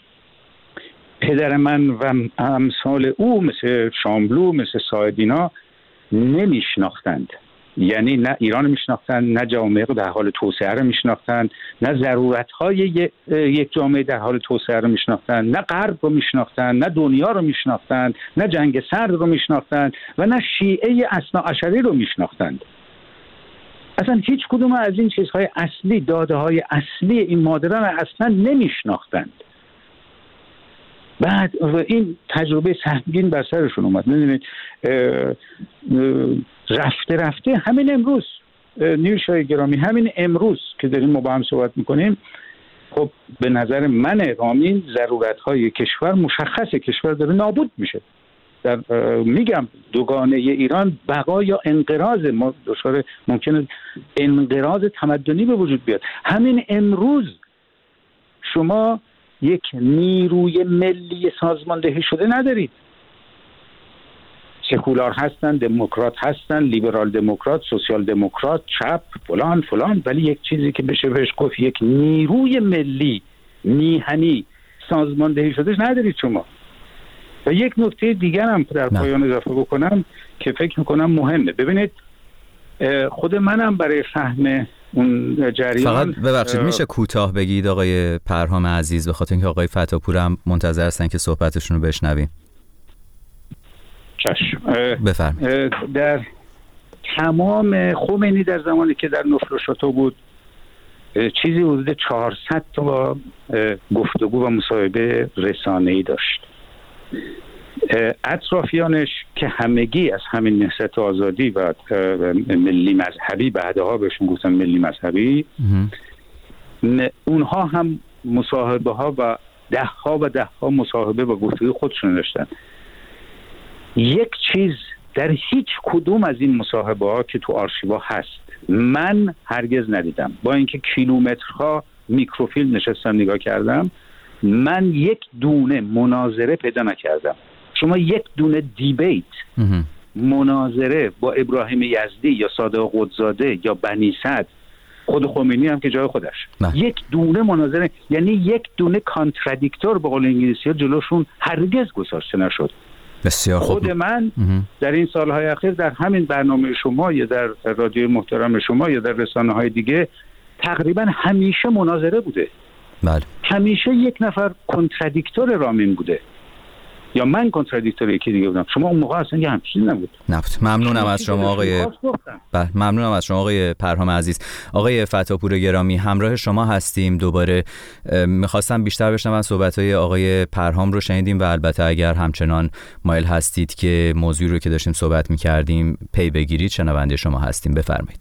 پدر من و امثال او مثل شاملو، مثل ساعدینا نمیشناختند، یعنی نه ایران رو میشناختند، نه جامعه رو در حال توسعه رو میشناختند، نه ضرورت‌های یک جامعه در حال توسعه رو میشناختند، نه غرب رو میشناختند، نه دنیا رو میشناختند، نه جنگ سرد رو میشناختند و نه شیعه اثنا عشری رو میشناختند. اصلا هیچ کدوم از این چیزهای اصلی، داده‌های اصلی این مادران اصلا نمیشناختند. بعد این تجربه سهمگین بر سرشون اومد. می‌دونید رفته رفته همین امروز نیوشای گرامی، همین امروز که داریم ما با هم صحبت میکنیم، خب به نظر من رامین ضرورت‌های کشور مشخص، کشور داره نابود میشه. در میگم دوگانه ایران بقا یا انقراض، ما دچار ممکنه انقراض تمدنی به وجود بیاد. همین امروز شما یک نیروی ملی سازماندهی شده ندارید. سکولار هستن، دموکرات هستن، لیبرال دموکرات، سوسیال دموکرات، چپ، فلان فلان، ولی یک چیزی که بشه بهش گفت یک نیروی ملی میهنی سازماندهی شده ندارید شما. و یک نکته دیگر هم در پایان اضافه بکنم که فکر میکنم مهمه. ببینید خود منم برای فهم اون جریان، فقط ببخشید میشه کوتاه بگید آقای پرهام عزیز، به خاطر اینکه آقای فتاپور هم منتظر هستن که صحبتشون رو بشنویم. چشم. بفرمایید. در تمام خمینی در زمانی که در نفل و شاتو بود چیزی حدود چهارصد تا گفتگو و مصاحبه رسانه‌ای داشت. اطرافیانش که همگی از همین نهضت آزادی و ملی مذهبی، بعدها بهشون گفتن ملی مذهبی، اونها هم مصاحبه ها و ده ها و ده ها مصاحبه و گفتگو خودشون داشتن. یک چیز در هیچ کدوم از این مصاحبه ها که تو آرشیوا هست من هرگز ندیدم، با اینکه کیلومترها میکروفیلم نشستم نگاه کردم، من یک دونه مناظره پیدا نکردم. شما یک دونه دیبیت مناظره با ابراهیم یزدی یا صادق قطزاده یا بنی صدر، خود خمینی هم که جای خودش نه. یک دونه مناظره، یعنی یک دونه کانترادیکتور به قول انگلیسی ها جلوشون هرگز گذاشته نشد. بسیار خوب. خود من در این سالهای اخیر در همین برنامه شما یا در رادیو محترم شما یا در رسانه های دیگه تقریبا همیشه مناظره بوده. بله. همیشه یک نفر کنترادیکتور رامین بوده یا من کنترادیکتور یکی دیگه بودم. شما اون موقع اصلا یه همچین نبود. نبود. ممنونم از شما آقای بله ممنونم از شما آقای پرهام عزیز. آقای فتاپور گرامی، همراه شما هستیم دوباره. میخواستم بیشتر بشنوم صحبت‌های آقای پرهام رو شنیدیم و البته اگر همچنان مایل هستید که موضوعی رو که داشتیم صحبت می‌کردیم پی بگیرید، شنونده شما هستیم، بفرمایید.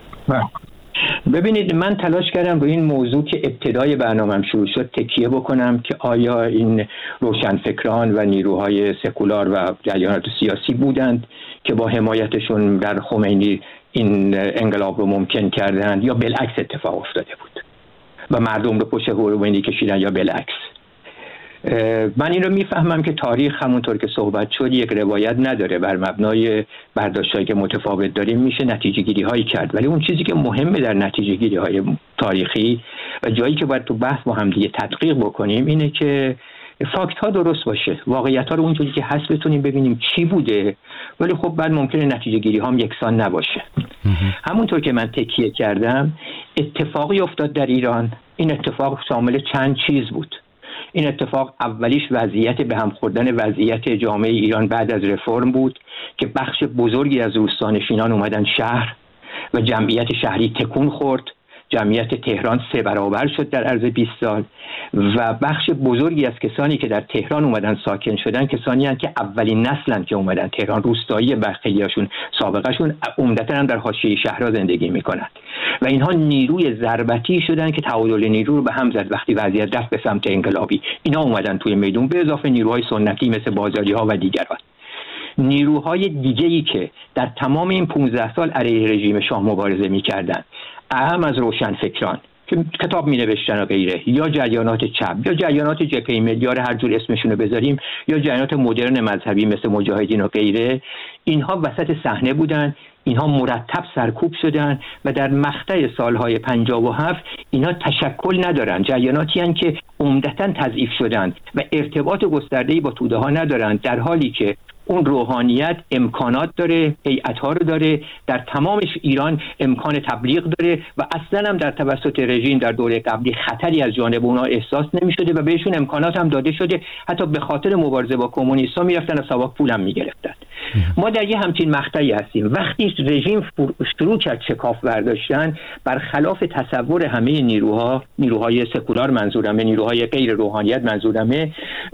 ببینید، من تلاش کردم روی این موضوع که ابتدای برنامه‌ام شروع شد تکیه بکنم که آیا این روشنفکران و نیروهای سکولار و جریانات سیاسی بودند که با حمایتشون در خمینی این انقلاب رو ممکن کردند یا بالعکس اتفاق افتاده بود و مردم رو پشت خمینی کشیدن یا بالعکس. من این رو میفهمم که تاریخ همونطور که صحبت شد یک روایت نداره، بر مبنای برداشت‌هایی که متفاوت داریم میشه نتیجه گیری هایی کرد، ولی اون چیزی که مهمه در نتیجه گیری های تاریخی و جایی که باید تو بحث با هم دیگه تدقیق بکنیم اینه که فاکت ها درست باشه، واقعیت ها رو اونجوری که هست بتونیم ببینیم چی بوده، ولی خب بعد ممکنه نتیجه گیری هم یکسان نباشه. همونطور که من تکیه کردم اتفاقی افتاد در ایران. این اتفاق شامل چند چیز بود. این اتفاق اولیش وضعیت به هم خوردن وضعیت جامعه ایران بعد از رفرم بود که بخش بزرگی از روستانشینان اومدن شهر و جمعیت شهری تکون خورد. جمعیت تهران سه برابر شد در عرض بیست سال و بخش بزرگی از کسانی که در تهران اومدن ساکن شدن کسانی هستند که اولین نسلن که اومدن تهران. روستایی خیلیاشون سابقهشون عمدتاً هم در حاشیه شهرها زندگی میکنند و اینها نیروی ضربتی شدن که تعادل نیرو رو به هم زد وقتی وضعیت رفت به سمت انقلابی. اینا اومدن توی میدون به اضافه نیروهای سنتی مثل بازاری‌ها و دیگران. نیروهای دیگه‌ای که در تمام این پانزده سال علیه رژیم شاه مبارزه می‌کردند، اهم از روشنفکران که کتاب می‌نوشتن و غیره، یا جریانات چپ یا جریانات جبهه ملی، هر جور اسمشون رو بذاریم، یا جریانات مدرن مذهبی مثل مجاهدین و غیره، اینها وسط صحنه بودن. اینها مرتب سرکوب شدن و در مقطع سالهای پنجاه و هفت اینها تشکل ندارن. جریاناتی هستند که عمدتاً تضعیف شدن و ارتباط گسترده‌ای با توده ها ندارن، در حالی که اون روحانیت امکانات داره، هیئت‌ها رو داره، در تمامش ایران امکان تبلیغ داره و اصلاً هم در توسط رژیم در دوره قبلی خطری از جانب اونها احساس نمی‌شده و بهشون امکانات هم داده شده. حتی به خاطر مبارزه با کمونیست‌ها می‌رفتن و ساواک پول هم می‌گرفتن. ما در یه همچین مقطعی هستیم. وقتی رژیم شروع کرد شکاف برداشتن برخلاف تصور همه نیروها، نیروهای سکولار منظورمه، نیروهای غیر روحانیت منظورمه،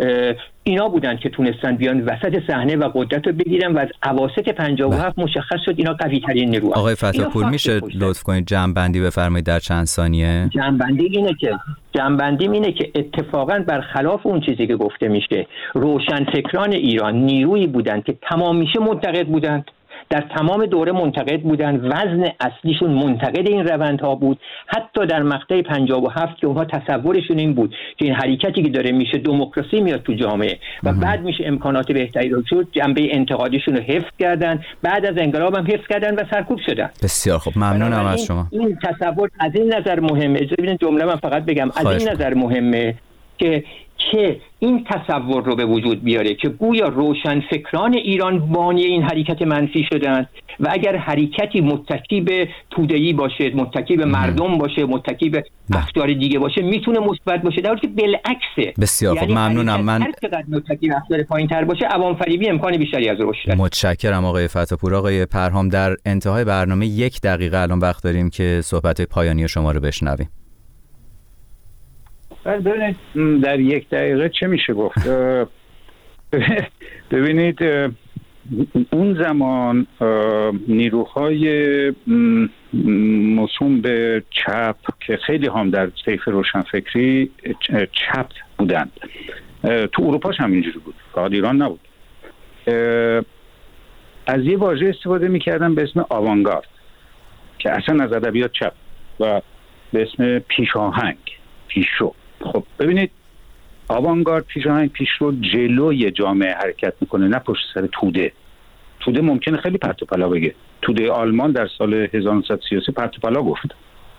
اینا بودن که تونستن بیان وسط صحنه و قدرت رو بگیرن و از اواسط پنجاه و هفت مشخص شد اینا قوی ترین نیروها. آقای فتاپور میشه لطف کنید جمع بندی بفرمایید در چند ثانیه؟ جمع بندی اینه که جمع بندی اینه که اتفاقا برخلاف اون چیزی که گفته میشه، روشنفکران ایران نیرویی بودن که تمامیشه منتقد بودند، در تمام دوره منتقد بودن، وزن اصلیشون منتقد این روندها بود. حتی در مقطع پنجاه و هفت که اونها تصورشون این بود که این حرکتی که داره میشه دموکراسی میاد تو جامعه و بعد میشه امکانات بهتری رو شد، جنبه انتقادیشون رو حفظ کردن، بعد از انقلاب هم حفظ کردن و سرکوب شدن. بسیار خوب، ممنونم از شما. این تصور از این نظر مهمه، اجازه بدین جمله من فقط بگم، از این نظر مهمه که که این تصور رو به وجود بیاره که گویا روشنفکران ایران بانی این حرکت منفی شدند و اگر حرکتی متکی به توده‌ای باشه، متکی به مردم باشه، متکی به افکار دیگه باشه، میتونه مثبت باشه، در حالی که بالعکسه. بسیار خوب، ممنونم. من هر چقدر متکی به افکار پایین‌تر باشه، عوام فریبی امکان بیشتری از رشد. متشکرم آقای فتاپور. آقای پرهام، در انتهای برنامه یک دقیقه الان وقت داریم که صحبت پایانی شما رو بشنویم. ببینید در یک دقیقه چه میشه گفت؟ ببینید اون زمان نیروهای موسوم به چپ که خیلی هم در طیف روشنفکری چپ بودند، تو اروپاش هم اینجوری بود، فقط ایران نبود، از یه واژه استفاده میکردن به اسم آوانگارد که اصلا از ادبیات چپ و به اسم پیشاهنگ، پیشرو. خب ببینید آوانگارد، پیشاهنگ، پیشرو جلوی جامعه حرکت میکنه، نه پشت سر توده. توده ممکنه خیلی پرت و پلا بگه. توده آلمان در سال هزار و نهصد و سی و سه پرت و پلا گفت.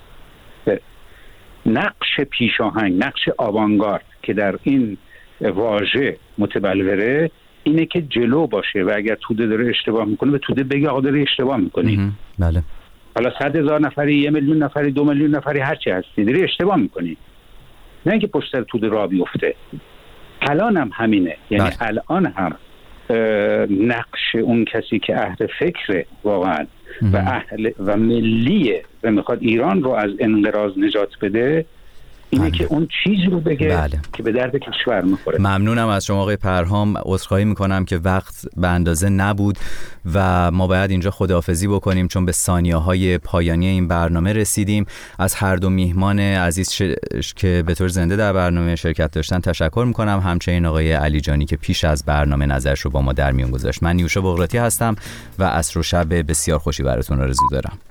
نقش پیشاهنگ، نقش آوانگارد که در این واژه متبلوره اینه که جلو باشه و اگر توده داره اشتباه میکنه به توده بگه آقا داره اشتباه میکنی. بله. حالا صد هزار نفری، یه میلیون نفری، دو میلیون نفری، هر چی هستی داری اشتباه میکنی، نه اینکه پشت سر توده راه بیفته. الان هم همینه، یعنی بله. الان هم نقش اون کسی که اهل فکره واقعا و اهل و ملیه و میخواد ایران رو از انقراض نجات بده اینه بله. که اون چیزی رو بگه بله. که به درد کشور میخوره. ممنونم از شما آقای پرهام. عذرخواهی میکنم که وقت به اندازه نبود و ما باید اینجا خداحافظی بکنیم چون به ثانیه‌های پایانی این برنامه رسیدیم. از هر دو میهمان عزیز ش... که به طور زنده در برنامه شرکت داشتن تشکر میکنم، همچنین آقای علی جانی که پیش از برنامه نظرش رو با ما در میون گذاشت. من نیوشا بغراتی هستم و عصر و شب بسیار خوشی براتون آرزو دارم.